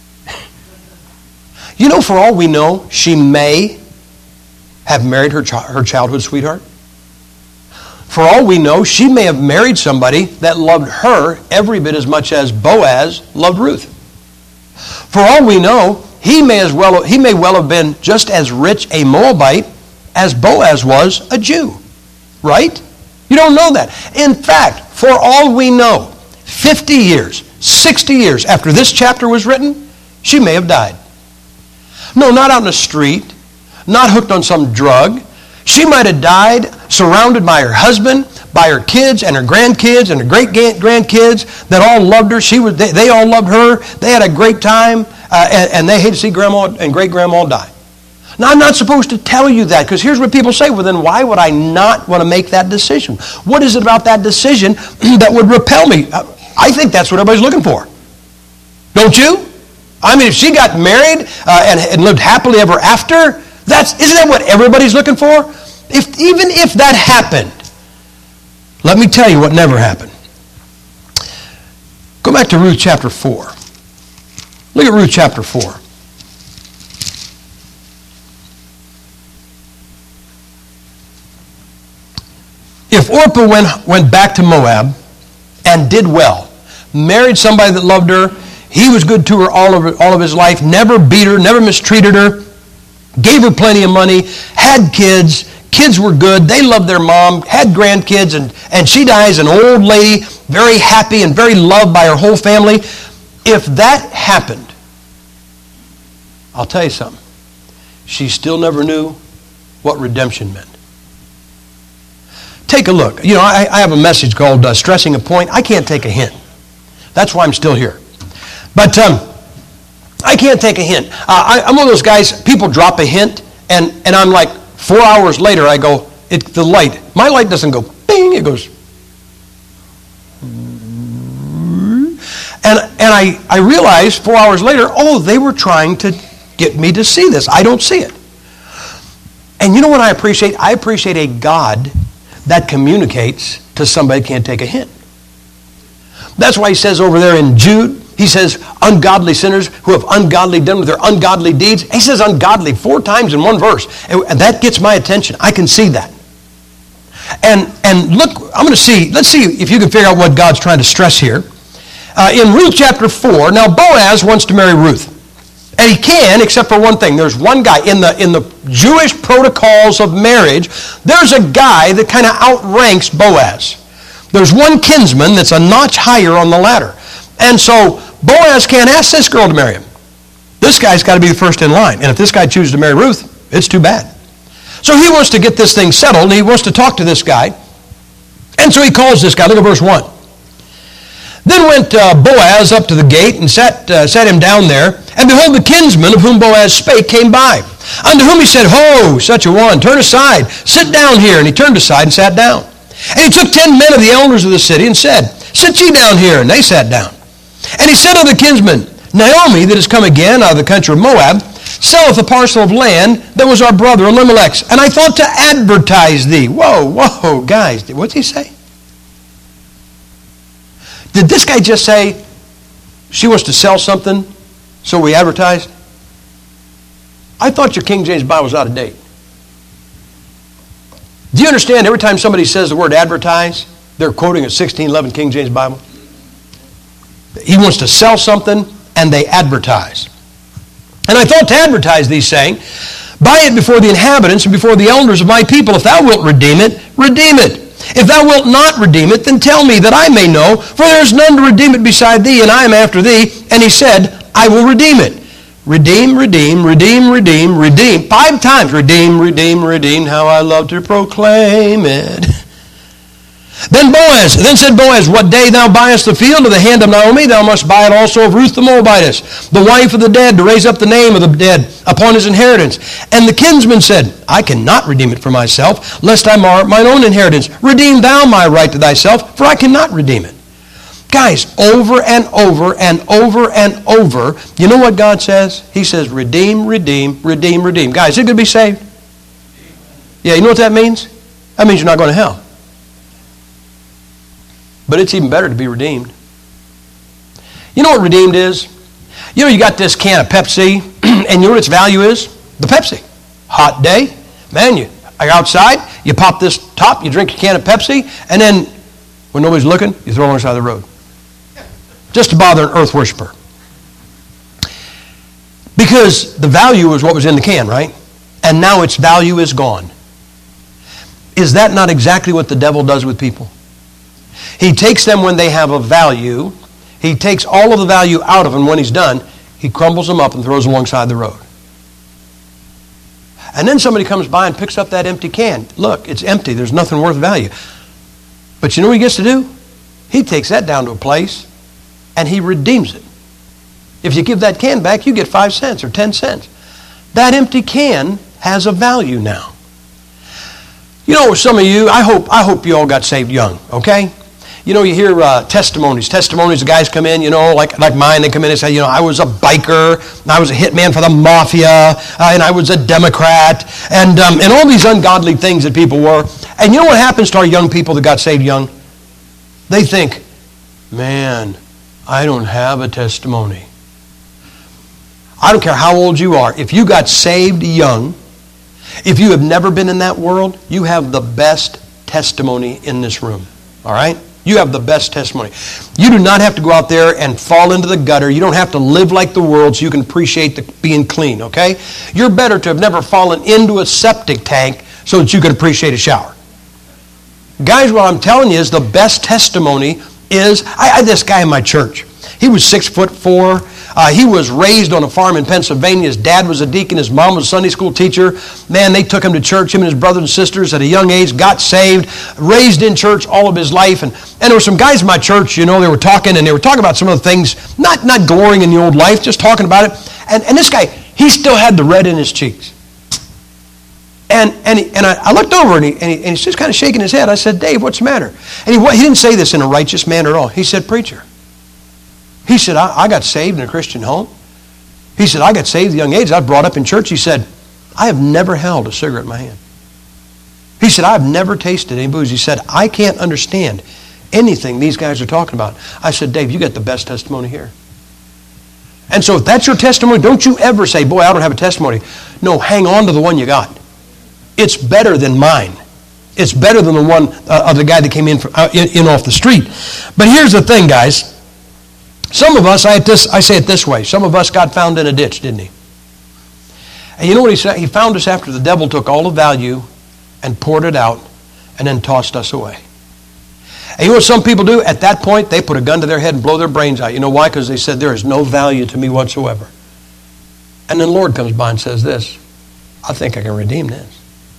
For all we know, she may have married her childhood sweetheart. For all we know, she may have married somebody that loved her every bit as much as Boaz loved Ruth. For all we know, he may well have been just as rich a Moabite as Boaz was a Jew. Right? You don't know that. In fact, for all we know, 50 years, 60 years after this chapter was written, she may have died. No, not out in the street, not hooked on some drug. She might have died surrounded by her husband, by her kids and her grandkids and her great-grandkids that all loved her. They all loved her. They had a great time, and they hated to see grandma and great-grandma die. Now, I'm not supposed to tell you that, because here's what people say. Well, then why would I not want to make that decision? What is it about that decision that would repel me? I think that's what everybody's looking for. Don't you? I mean, if she got married and lived happily ever after, Isn't that what everybody's looking for? Even if that happened, let me tell you what never happened. Go back to Ruth chapter 4. Look at Ruth chapter 4. If Orpah went back to Moab and did well, married somebody that loved her, he was good to her all of his life, never beat her, never mistreated her, gave her plenty of money, had kids were good, they loved their mom, had grandkids, and she dies an old lady, very happy and very loved by her whole family. If that happened, I'll tell you something, she still never knew what redemption meant. Take a look. You know, I have a message called Stressing a Point. I can't take a hint. That's why I'm still here. But I can't take a hint. I'm one of those guys, people drop a hint, and I'm like, 4 hours later, I go, my light doesn't go bing, it goes. And I realized 4 hours later, they were trying to get me to see this. I don't see it. And you know what I appreciate? I appreciate a God that communicates to somebody who can't take a hint. That's why he says over there in Jude, he says, ungodly sinners who have ungodly done with their ungodly deeds. He says ungodly 4 times in one verse. And that gets my attention. I can see that. And look, let's see if you can figure out what God's trying to stress here. In Ruth chapter 4, now Boaz wants to marry Ruth. And he can, except for one thing. There's one guy in the Jewish protocols of marriage, there's a guy that kind of outranks Boaz. There's one kinsman that's a notch higher on the ladder. And so Boaz can't ask this girl to marry him. This guy's got to be the first in line. And if this guy chooses to marry Ruth, it's too bad. So he wants to get this thing settled, and he wants to talk to this guy. And so he calls this guy. Look at verse 1. Then went Boaz up to the gate and sat him down there. And behold, the kinsman of whom Boaz spake came by, unto whom he said, Ho, such a one, turn aside, sit down here. And he turned aside and sat down. And he took 10 men of the elders of the city and said, Sit ye down here. And they sat down. And he said unto the kinsman, Naomi, that is come again out of the country of Moab, selleth a parcel of land that was our brother Elimelech's. And I thought to advertise thee. Whoa, guys, what's he say? Did this guy just say, she wants to sell something, so we advertise? I thought your King James Bible was out of date. Do you understand every time somebody says the word advertise, they're quoting a 1611 King James Bible? He wants to sell something, and they advertise. And I thought to advertise thee, saying, Buy it before the inhabitants and before the elders of my people. If thou wilt redeem it, redeem it. If thou wilt not redeem it, then tell me that I may know, for there is none to redeem it beside thee, and I am after thee. And he said, I will redeem it. Redeem, redeem, redeem, redeem, redeem. 5 times. Redeem, redeem, redeem. How I love to proclaim it. Then said Boaz, What day thou buyest the field of the hand of Naomi, thou must buy it also of Ruth the Moabitess, the wife of the dead, to raise up the name of the dead upon his inheritance. And the kinsman said, I cannot redeem it for myself, lest I mar mine own inheritance. Redeem thou my right to thyself, for I cannot redeem it. Guys, over and over and over and over, you know what God says? He says, redeem, redeem, redeem, redeem. Guys, is it going to be saved? Yeah, you know what that means? That means you're not going to hell. But it's even better to be redeemed. You know what redeemed is? You know, you got this can of Pepsi, and you know what its value is? The Pepsi. Hot day, man, you are outside, you pop this top, you drink a can of Pepsi, and then when nobody's looking, you throw it on the side of the road. Just to bother an earth worshiper. Because the value was what was in the can, right? And now its value is gone. Is that not exactly what the devil does with people? He takes them when they have a value. He takes all of the value out of them when he's done. He crumbles them up and throws them alongside the road. And then somebody comes by and picks up that empty can. Look, it's empty. There's nothing worth value. But you know what he gets to do? He takes that down to a place and he redeems it. If you give that can back, you get 5 cents or 10 cents. That empty can has a value now. You know, some of you, I hope you all got saved young, okay? You hear testimonies. Testimonies, the guys come in, like mine, they come in and say, I was a biker, and I was a hitman for the mafia, and I was a Democrat, and all these ungodly things that people were. And you know what happens to our young people that got saved young? They think, man, I don't have a testimony. I don't care how old you are. If you got saved young, if you have never been in that world, you have the best testimony in this room. All right? You have the best testimony. You do not have to go out there and fall into the gutter. You don't have to live like the world so you can appreciate being clean, okay? You're better to have never fallen into a septic tank so that you can appreciate a shower. Guys, what I'm telling you is the best testimony is, I had this guy in my church. He was 6'4". He was raised on a farm in Pennsylvania. His dad was a deacon. His mom was a Sunday school teacher. Man, they took him to church, him and his brothers and sisters at a young age, got saved, raised in church all of his life. And there were some guys in my church, they were talking, and they were talking about some of the things, not glorying in the old life, just talking about it. And this guy, he still had the red in his cheeks. And I looked over, and he's just kind of shaking his head. I said, Dave, what's the matter? And he didn't say this in a righteous manner at all. He said, preacher. He said, I got saved in a Christian home. He said, I got saved at a young age. I was brought up in church. He said, I have never held a cigarette in my hand. He said, I've never tasted any booze. He said, I can't understand anything these guys are talking about. I said, Dave, you got the best testimony here. And so if that's your testimony, don't you ever say, boy, I don't have a testimony. No, hang on to the one you got. It's better than mine. It's better than the one of the guy that came in off the street. But here's the thing, guys. Some of us, I say it this way, some of us got found in a ditch, didn't he? And you know what he said? He found us after the devil took all the value and poured it out and then tossed us away. And you know what some people do? At that point, they put a gun to their head and blow their brains out. You know why? Because they said, there is no value to me whatsoever. And then the Lord comes by and says this, I think I can redeem this.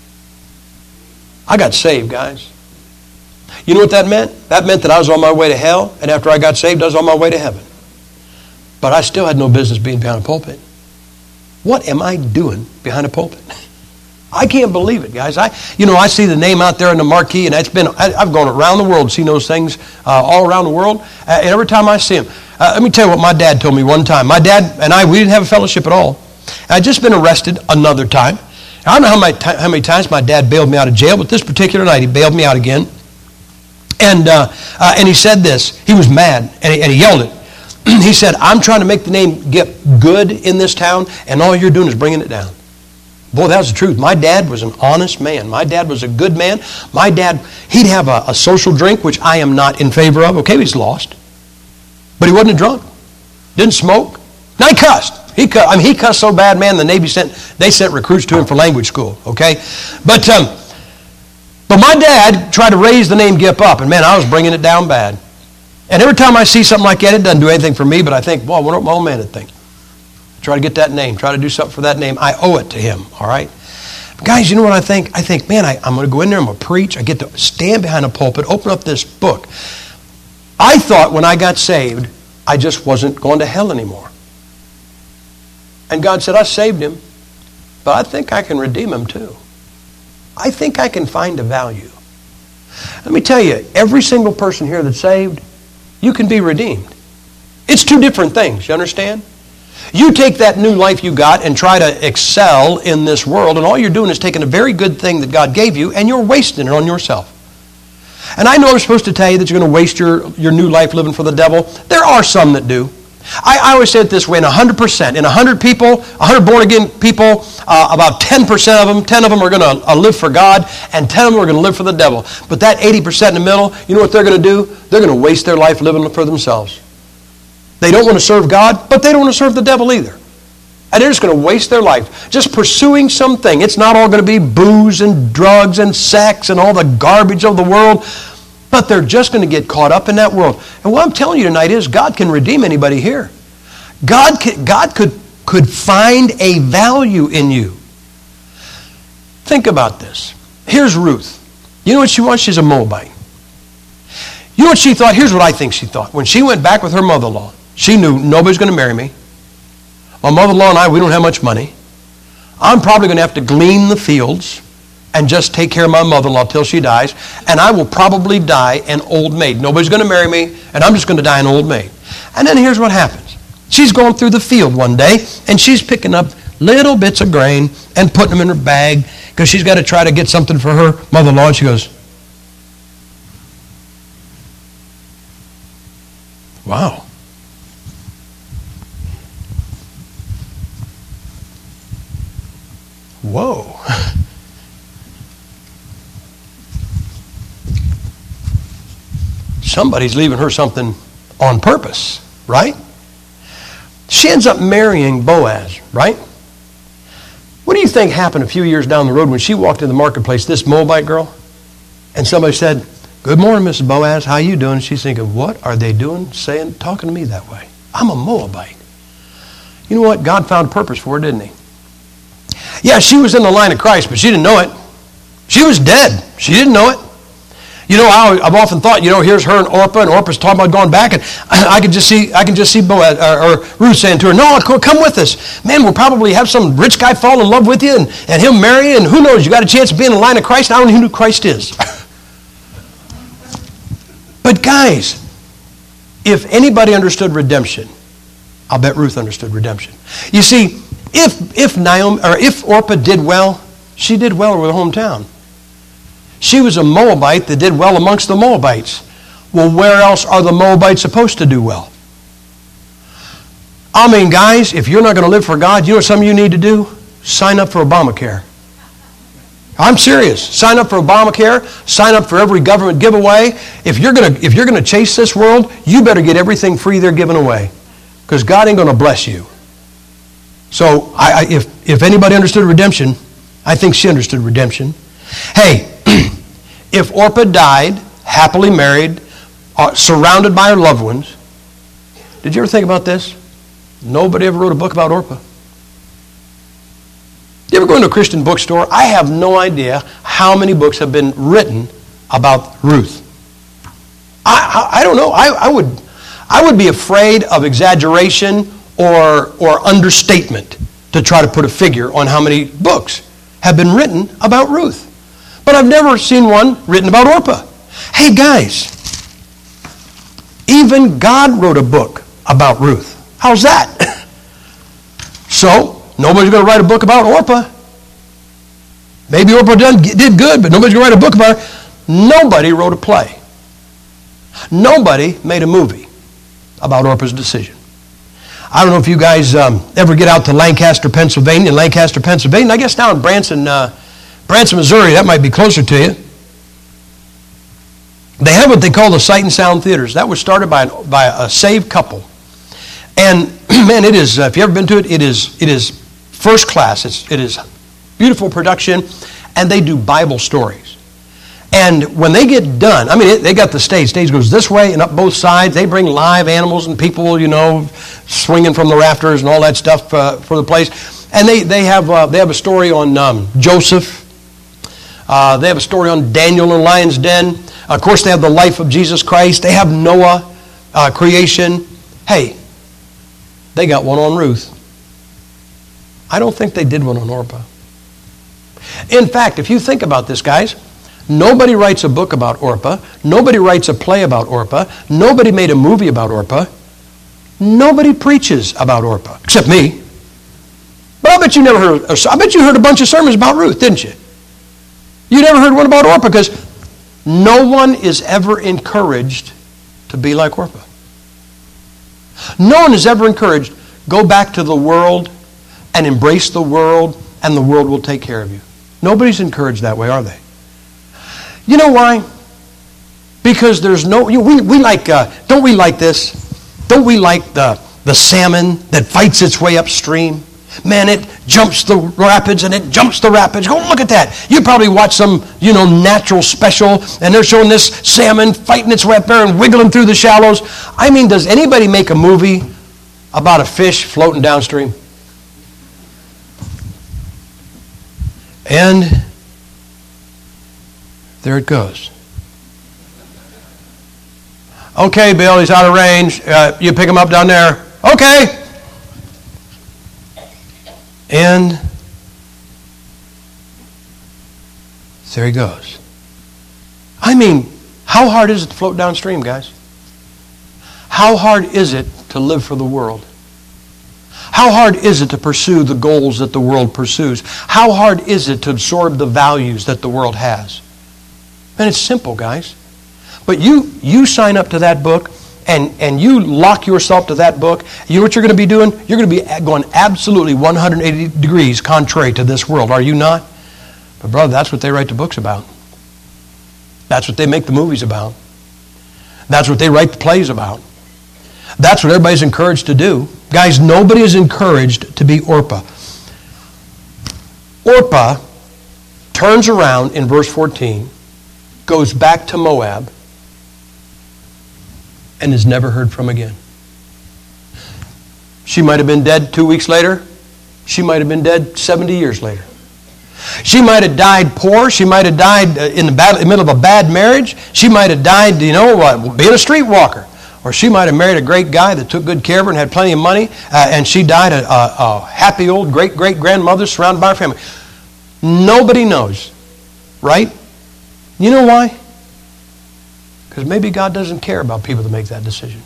I got saved, guys. You know what that meant? That meant that I was on my way to hell, and after I got saved, I was on my way to heaven. But I still had no business being behind a pulpit. What am I doing behind a pulpit? I can't believe it, guys. I see the name out there in the marquee, and I've gone around the world, seen those things all around the world, and every time I see them. Let me tell you what my dad told me one time. My dad and we didn't have a fellowship at all. I'd just been arrested another time. I don't know how many times my dad bailed me out of jail, but this particular night he bailed me out again. And he said this. He was mad, and he yelled it. He said, I'm trying to make the name get good in this town, and all you're doing is bringing it down. Boy, that was the truth. My dad was an honest man. My dad was a good man. My dad, he'd have a social drink, which I am not in favor of. Okay, he's lost. But he wasn't a drunk. Didn't smoke. Now he cussed. He cussed so bad, man, the Navy sent recruits to him for language school, okay? But my dad tried to raise the name Gipp up, and man, I was bringing it down bad. And every time I see something like that, it doesn't do anything for me, but I think, boy, what my old man would think. Try to get that name. Try to do something for that name. I owe it to him, all right? But guys, you know what I think? I think, man, I'm going to go in there, I'm going to preach. I get to stand behind a pulpit, open up this book. I thought when I got saved, I just wasn't going to hell anymore. And God said, I saved him, but I think I can redeem him too. I think I can find a value. Let me tell you, every single person here that's saved, you can be redeemed. It's two different things, you understand? You take that new life you got and try to excel in this world, and all you're doing is taking a very good thing that God gave you, and you're wasting it on yourself. And I know I'm supposed to tell you that you're going to waste your new life living for the devil. There are some that do. I always say it this way, in 100%, in 100 people, 100 born-again people, about 10% of them, 10 of them are going to live for God, and 10 of them are going to live for the devil. But that 80% in the middle, you know what they're going to do? They're going to waste their life living for themselves. They don't want to serve God, but they don't want to serve the devil either. And they're just going to waste their life just pursuing something. It's not all going to be booze and drugs and sex and all the garbage of the world, but they're just going to get caught up in that world. And what I'm telling you tonight is God can redeem anybody here. God could find a value in you. Think about this. Here's Ruth. You know what she was? She's a Moabite. You know what she thought? Here's what I think she thought. When she went back with her mother-in-law, she knew nobody's going to marry me. My mother-in-law and I, we don't have much money. I'm probably going to have to glean the fields. and just take care of my mother-in-law till she dies, and I will probably die an old maid. Nobody's going to marry me, and I'm just going to die an old maid. And then here's what happens. She's going through the field one day, and she's picking up little bits of grain and putting them in her bag because she's got to try to get something for her mother-in-law, and she goes, wow. Whoa. Somebody's leaving her something on purpose, right? She ends up marrying Boaz, right? What do you think happened a few years down the road when she walked in the marketplace, this Moabite girl, and somebody said, good morning, Mrs. Boaz, how you doing? She's thinking, what are they doing, talking to me that way? I'm a Moabite. You know what? God found a purpose for her, didn't he? Yeah, she was in the line of Christ, but she didn't know it. She was dead. She didn't know it. You know, I've often thought, here's her and Orpah's talking about going back, and I can just see Boaz or Ruth saying to her, no, come with us. Man, we'll probably have some rich guy fall in love with you, and he'll marry you, and who knows, you got a chance of being in the line of Christ, and I don't know who Christ is. But guys, if anybody understood redemption, I'll bet Ruth understood redemption. You see, if Orpah did well, she did well with her hometown. She was a Moabite that did well amongst the Moabites. Well, where else are the Moabites supposed to do well? I mean, guys, if you're not going to live for God, you know what some of you need to do? Sign up for Obamacare. I'm serious. Sign up for Obamacare. Sign up for every government giveaway. If you're going to chase this world, you better get everything free they're giving away, because God ain't going to bless you. So, if anybody understood redemption, I think she understood redemption. Hey, if Orpah died, happily married, surrounded by her loved ones, did you ever think about this? Nobody ever wrote a book about Orpah. You ever go into a Christian bookstore? I have no idea how many books have been written about Ruth. I don't know. I would be afraid of exaggeration or understatement to try to put a figure on how many books have been written about Ruth. But I've never seen one written about Orpah. Hey guys, even God wrote a book about Ruth. How's that? So, nobody's going to write a book about Orpah. Maybe Orpah did good, but nobody's going to write a book about her. Nobody wrote a play. Nobody made a movie about Orpah's decision. I don't know if you guys ever get out to Lancaster, Pennsylvania. I guess down in Branson, Missouri, that might be closer to you. They have what they call the Sight and Sound Theaters. That was started by a saved couple. And man, it is, if you've ever been to it, it is first class. It is beautiful production, and they do Bible stories. And when they get done, they got the stage. Stage goes this way and up both sides. They bring live animals and people, swinging from the rafters and all that stuff for the place. And they have a story on Joseph. They have a story on Daniel in the lion's den. Of course, they have the life of Jesus Christ. They have Noah, creation. Hey, they got one on Ruth. I don't think they did one on Orpah. In fact, if you think about this, guys, nobody writes a book about Orpah. Nobody writes a play about Orpah. Nobody made a movie about Orpah. Nobody preaches about Orpah, except me. But I bet you heard a bunch of sermons about Ruth, didn't you? You never heard one about Orpah, because no one is ever encouraged to be like Orpah. No one is ever encouraged, go back to the world and embrace the world, and the world will take care of you. Nobody's encouraged that way, are they? You know why? Because there's no, we like, don't we like this? Don't we like the salmon that fights its way upstream? Man, it jumps the rapids and it jumps the rapids. Go look at that. You probably watch some, natural special, and they're showing this salmon fighting its way up there and wiggling through the shallows. Does anybody make a movie about a fish floating downstream? And there it goes. Okay, Bill, he's out of range. You pick him up down there. Okay. And There he goes. I mean, how hard is it to float downstream, guys? How hard is it to live for the world? How hard is it to pursue the goals that the world pursues? How hard is it to absorb the values that the world has? And it's simple, guys. But you sign up to that book and you lock yourself to that book. You know what you're going to be doing? You're going to be going absolutely 180 degrees contrary to this world, are you not? But brother, that's what they write the books about. That's what they make the movies about. That's what they write the plays about. That's what everybody's encouraged to do. Guys, nobody is encouraged to be Orpah. Orpah turns around in verse 14, goes back to Moab, and is never heard from again. She might have been dead 2 weeks later. She might have been dead 70 years later. She might have died poor. She might have died in the middle of a bad marriage. She might have died, being a streetwalker. Or she might have married a great guy that took good care of her and had plenty of money, and she died a happy old great-great-grandmother surrounded by her family. Nobody knows, right? You know why? Because maybe God doesn't care about people that make that decision.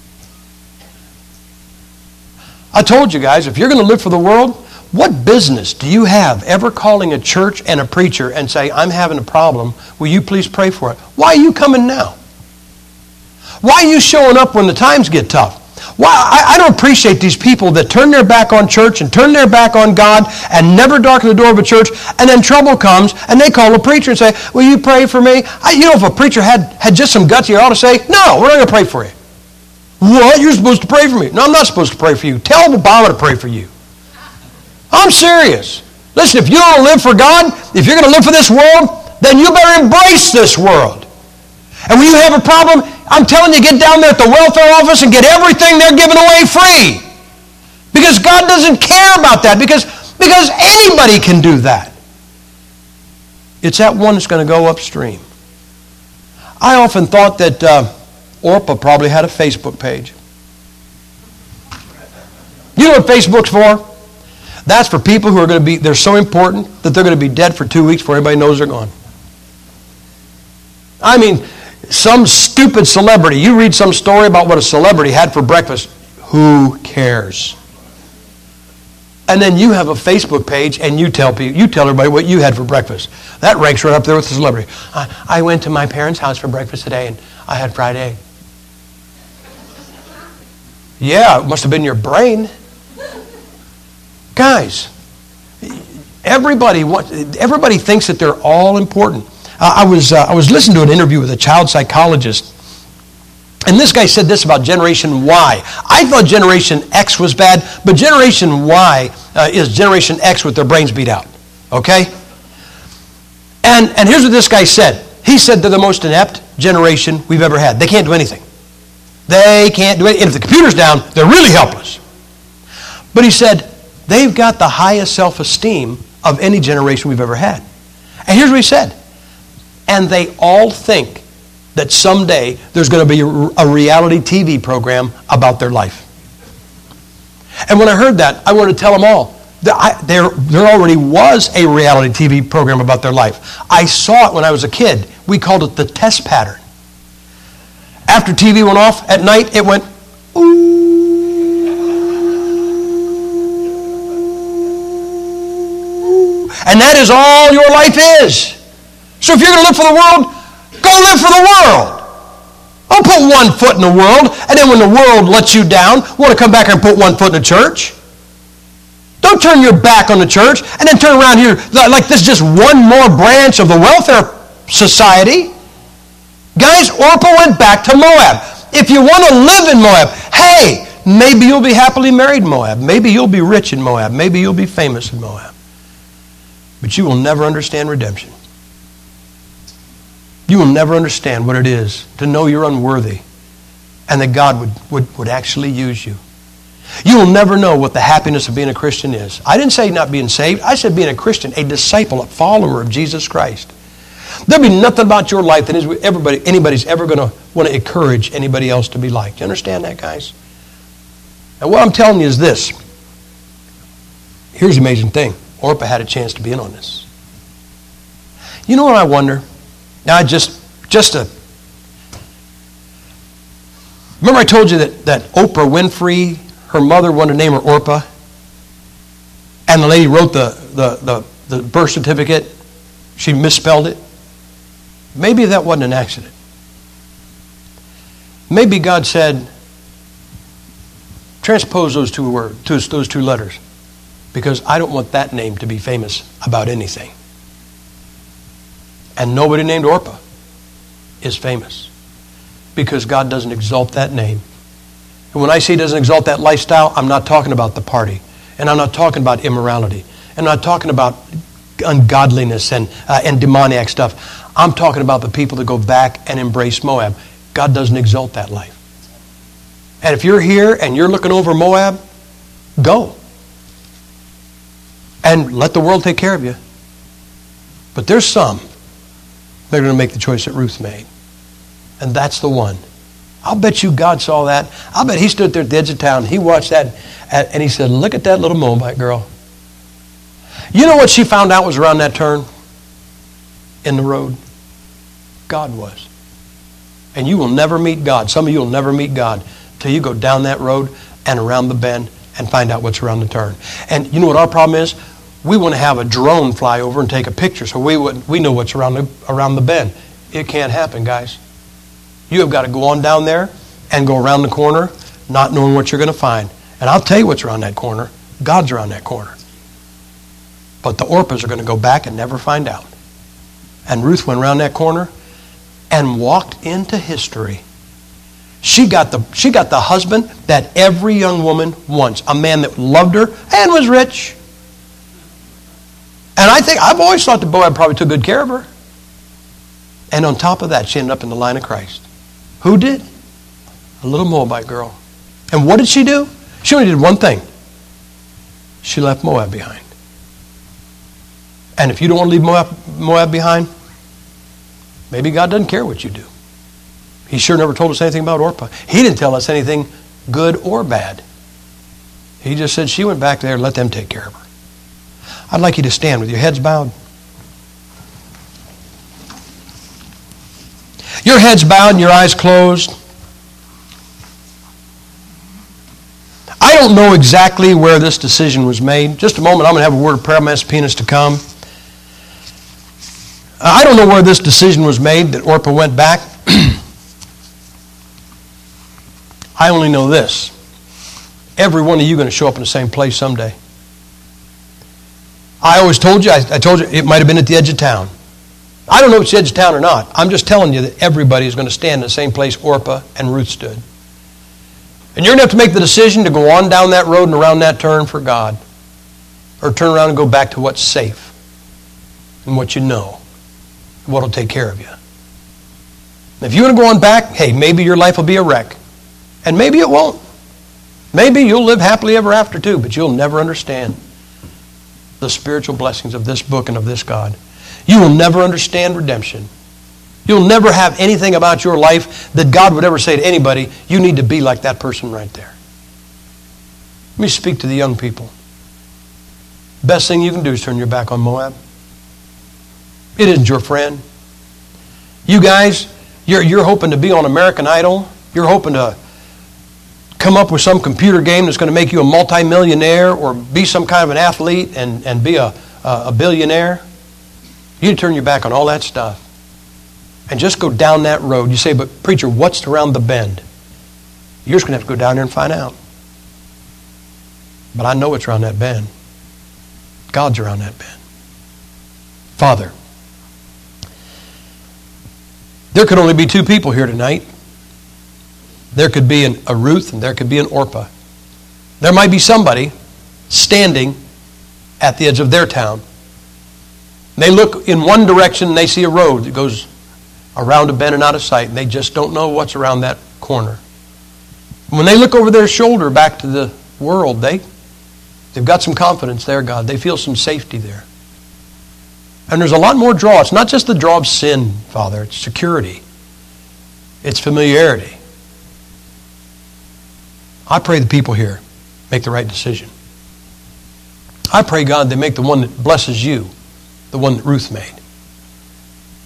I told you guys, if you're going to live for the world, what business do you have ever calling a church and a preacher and say, I'm having a problem, will you please pray for it? Why are you coming now? Why are you showing up when the times get tough? Why? I don't appreciate these people that turn their back on church and turn their back on God and never darken the door of a church, and then trouble comes and they call a preacher and say, will you pray for me? If a preacher had just some guts, he ought to say, no, we're not going to pray for you. What? You're supposed to pray for me. No, I'm not supposed to pray for you. Tell Obama to pray for you. I'm serious. Listen, if you don't live for God, if you're going to live for this world, then you better embrace this world. And when you have a problem, I'm telling you, get down there at the welfare office and get everything they're giving away free. Because God doesn't care about that. Because anybody can do that. It's that one that's going to go upstream. I often thought that Orpah probably had a Facebook page. You know what Facebook's for? That's for people who are going to be, they're so important that they're going to be dead for 2 weeks before anybody knows they're gone. I mean, some stupid celebrity, you read some story about what a celebrity had for breakfast, who cares? And then you have a Facebook page and you tell everybody what you had for breakfast. That ranks right up there with the celebrity. I went to my parents' house for breakfast today and I had fried egg. Yeah, it must have been your brain. Guys, everybody thinks that they're all important. I was listening to an interview with a child psychologist, and this guy said this about Generation Y. I thought Generation X was bad, but Generation Y is Generation X with their brains beat out. Okay? And here's what this guy said. He said they're the most inept generation we've ever had. They can't do anything. They can't do anything. If the computer's down, they're really helpless. But he said, they've got the highest self-esteem of any generation we've ever had. And here's what he said. And they all think that someday there's going to be a reality TV program about their life. And when I heard that, I wanted to tell them all, there already was a reality TV program about their life. I saw it when I was a kid. We called it the test pattern. After TV went off at night, it went, ooh. And that is all your life is. So if you're going to live for the world, go live for the world. Don't put 1 foot in the world, and then when the world lets you down, want to come back and put 1 foot in the church. Don't turn your back on the church, and then turn around here like this is just one more branch of the welfare society. Guys, Orpah went back to Moab. If you want to live in Moab, hey, maybe you'll be happily married in Moab. Maybe you'll be rich in Moab. Maybe you'll be famous in Moab. But you will never understand redemption. You will never understand what it is to know you're unworthy and that God would actually use you. You will never know what the happiness of being a Christian is. I didn't say not being saved. I said being a Christian, a disciple, a follower of Jesus Christ. There'll be nothing about your life that anybody's ever going to want to encourage anybody else to be like. Do you understand that, guys? And what I'm telling you is this. Here's the amazing thing. Orpah had a chance to be in on this. You know what I wonder? Now, remember I told you that Oprah Winfrey, her mother wanted to name her Orpah? And the lady wrote the birth certificate. She misspelled it. Maybe that wasn't an accident. Maybe God said, transpose those two letters, because I don't want that name to be famous about anything. And nobody named Orpah is famous, because God doesn't exalt that name. And when I say He doesn't exalt that lifestyle, I'm not talking about the party. And I'm not talking about immorality. And I'm not talking about ungodliness and demoniac stuff. I'm talking about the people that go back and embrace Moab. God doesn't exalt that life. And if you're here and you're looking over Moab, go. And let the world take care of you. But there's some that are going to make the choice that Ruth made. And that's the one. I'll bet you God saw that. I'll bet He stood there at the edge of town. He watched that and He said, look at that little Moabite girl. You know what she found out was around that turn in the road? God was. And you will never meet God. Some of you will never meet God till you go down that road and around the bend and find out what's around the turn. And you know what our problem is? We want to have a drone fly over and take a picture so we know what's around the bend. It can't happen, guys. You have got to go on down there and go around the corner not knowing what you're going to find. And I'll tell you what's around that corner. God's around that corner. But the Orpahs are going to go back and never find out. And Ruth went around that corner and walked into history. She got the husband that every young woman wants. A man that loved her and was rich. And I've always thought that Boaz probably took good care of her. And on top of that, she ended up in the line of Christ. Who did? A little Moabite girl. And what did she do? She only did one thing. She left Moab behind. And if you don't want to leave Moab behind, maybe God doesn't care what you do. He sure never told us anything about Orpah. He didn't tell us anything good or bad. He just said she went back there and let them take care of her. I'd like you to stand with your heads bowed. Your heads bowed and your eyes closed. I don't know exactly where this decision was made. Just a moment, I'm going to have a word of prayer. I'm going to ask Penis to come. I don't know where this decision was made that Orpah went back. I only know this. Every one of you are going to show up in the same place someday. I always told you, I told you it might have been at the edge of town. I don't know if it's the edge of town or not. I'm just telling you that everybody is going to stand in the same place Orpah and Ruth stood. And you're going to have to make the decision to go on down that road and around that turn for God. Or turn around and go back to what's safe and what you know. And what will take care of you. If you want to go on back, hey, maybe your life will be a wreck. And maybe it won't. Maybe you'll live happily ever after too, but you'll never understand the spiritual blessings of this book and of this God. You will never understand redemption. You'll never have anything about your life that God would ever say to anybody, you need to be like that person right there. Let me speak to the young people. Best thing you can do is turn your back on Moab. It isn't your friend. You guys, you're hoping to be on American Idol. You're hoping to come up with some computer game that's going to make you a multimillionaire or be some kind of an athlete and be a billionaire. You need to turn your back on all that stuff and just go down that road. You say, but preacher, what's around the bend? You're just going to have to go down there and find out. But I know what's around that bend. God's around that bend. Father, there could only be two people here tonight. There could be a Ruth and there could be an Orpah. There might be somebody standing at the edge of their town. They look in one direction and they see a road that goes around a bend and out of sight, and they just don't know what's around that corner. When they look over their shoulder back to the world, they've got some confidence there, God. They feel some safety there. And there's a lot more draw. It's not just the draw of sin, Father. It's security. It's familiarity. I pray the people here make the right decision. I pray, God, they make the one that blesses you, the one that Ruth made.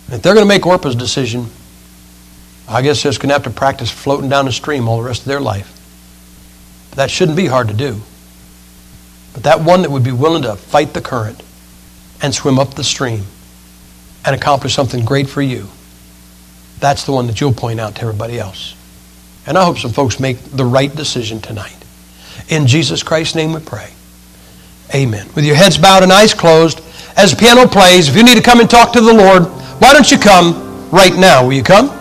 If they're going to make Orpah's decision, I guess they're just going to have to practice floating down the stream all the rest of their life. But that shouldn't be hard to do. But that one that would be willing to fight the current and swim up the stream and accomplish something great for you, that's the one that you'll point out to everybody else. And I hope some folks make the right decision tonight. In Jesus Christ's name we pray. Amen. With your heads bowed and eyes closed, as the piano plays, if you need to come and talk to the Lord, why don't you come right now? Will you come?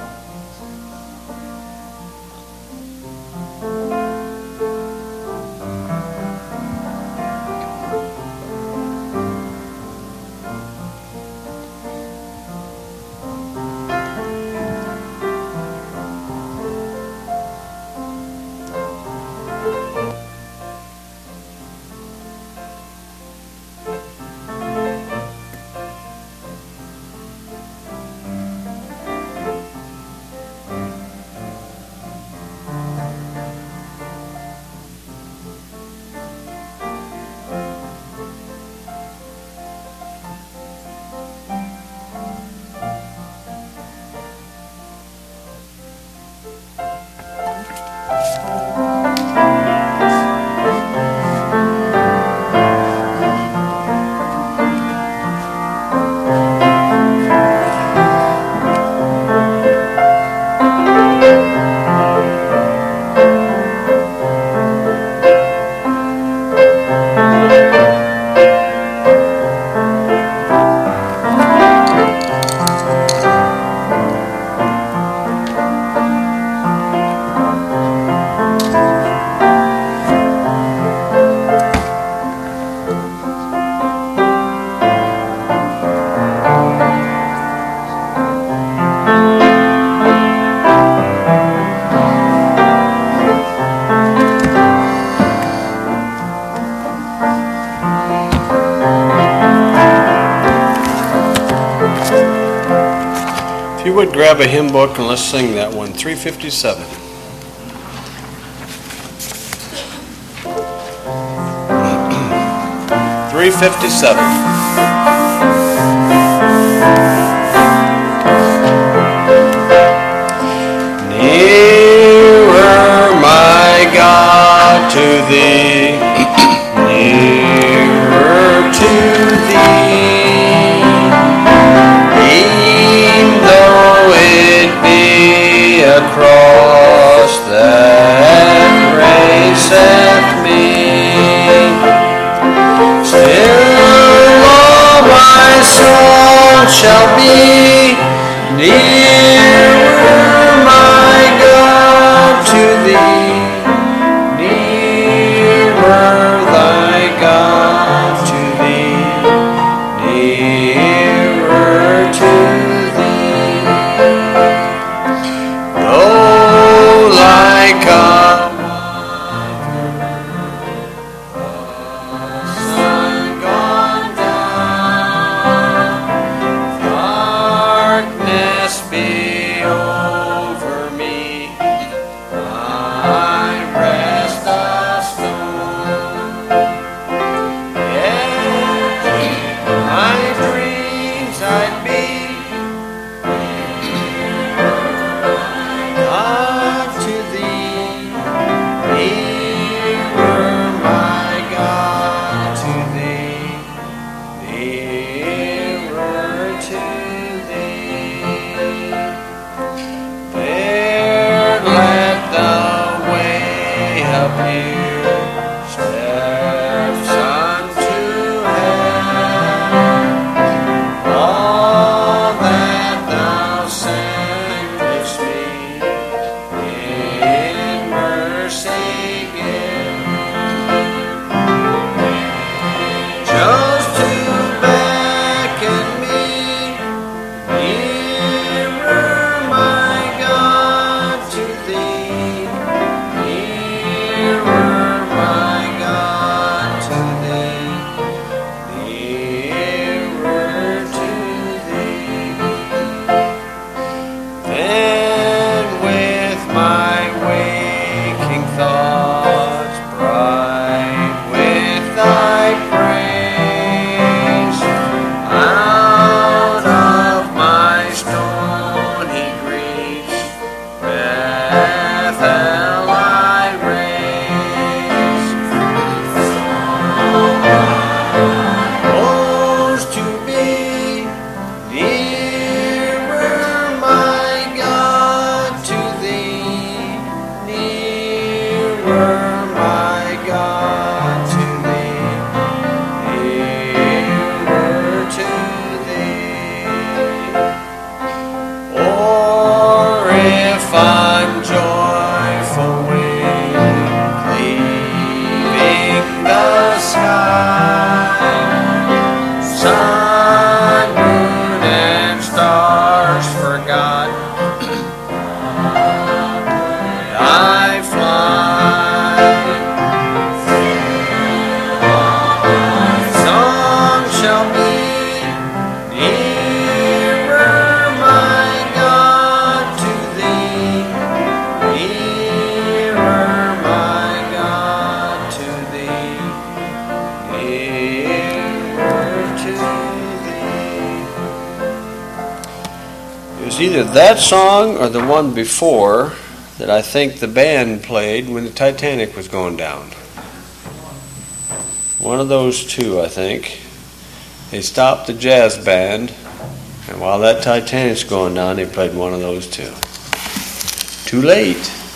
Would grab a hymn book and let's sing that one, 357. Nearer, my God, to thee, nearer to thee. Across that graceth me, still all my soul shall be nearer, my God, to thee, nearer, thy God, to thee, nearer to be was either that song or the one before that I think the band played when the Titanic was going down. One of those two, I think. They stopped the jazz band, and while that Titanic's going down, they played one of those two. Too late.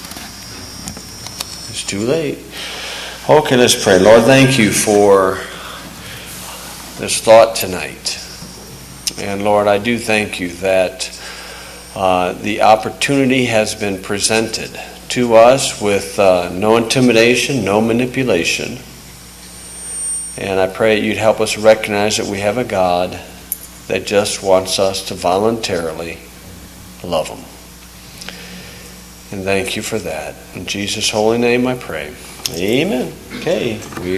It's too late. Okay, let's pray. Lord, thank you for this thought tonight. And Lord, I do thank you that the opportunity has been presented to us with no intimidation, no manipulation. And I pray you'd help us recognize that we have a God that just wants us to voluntarily love him. And thank you for that. In Jesus' holy name I pray. Amen. Okay.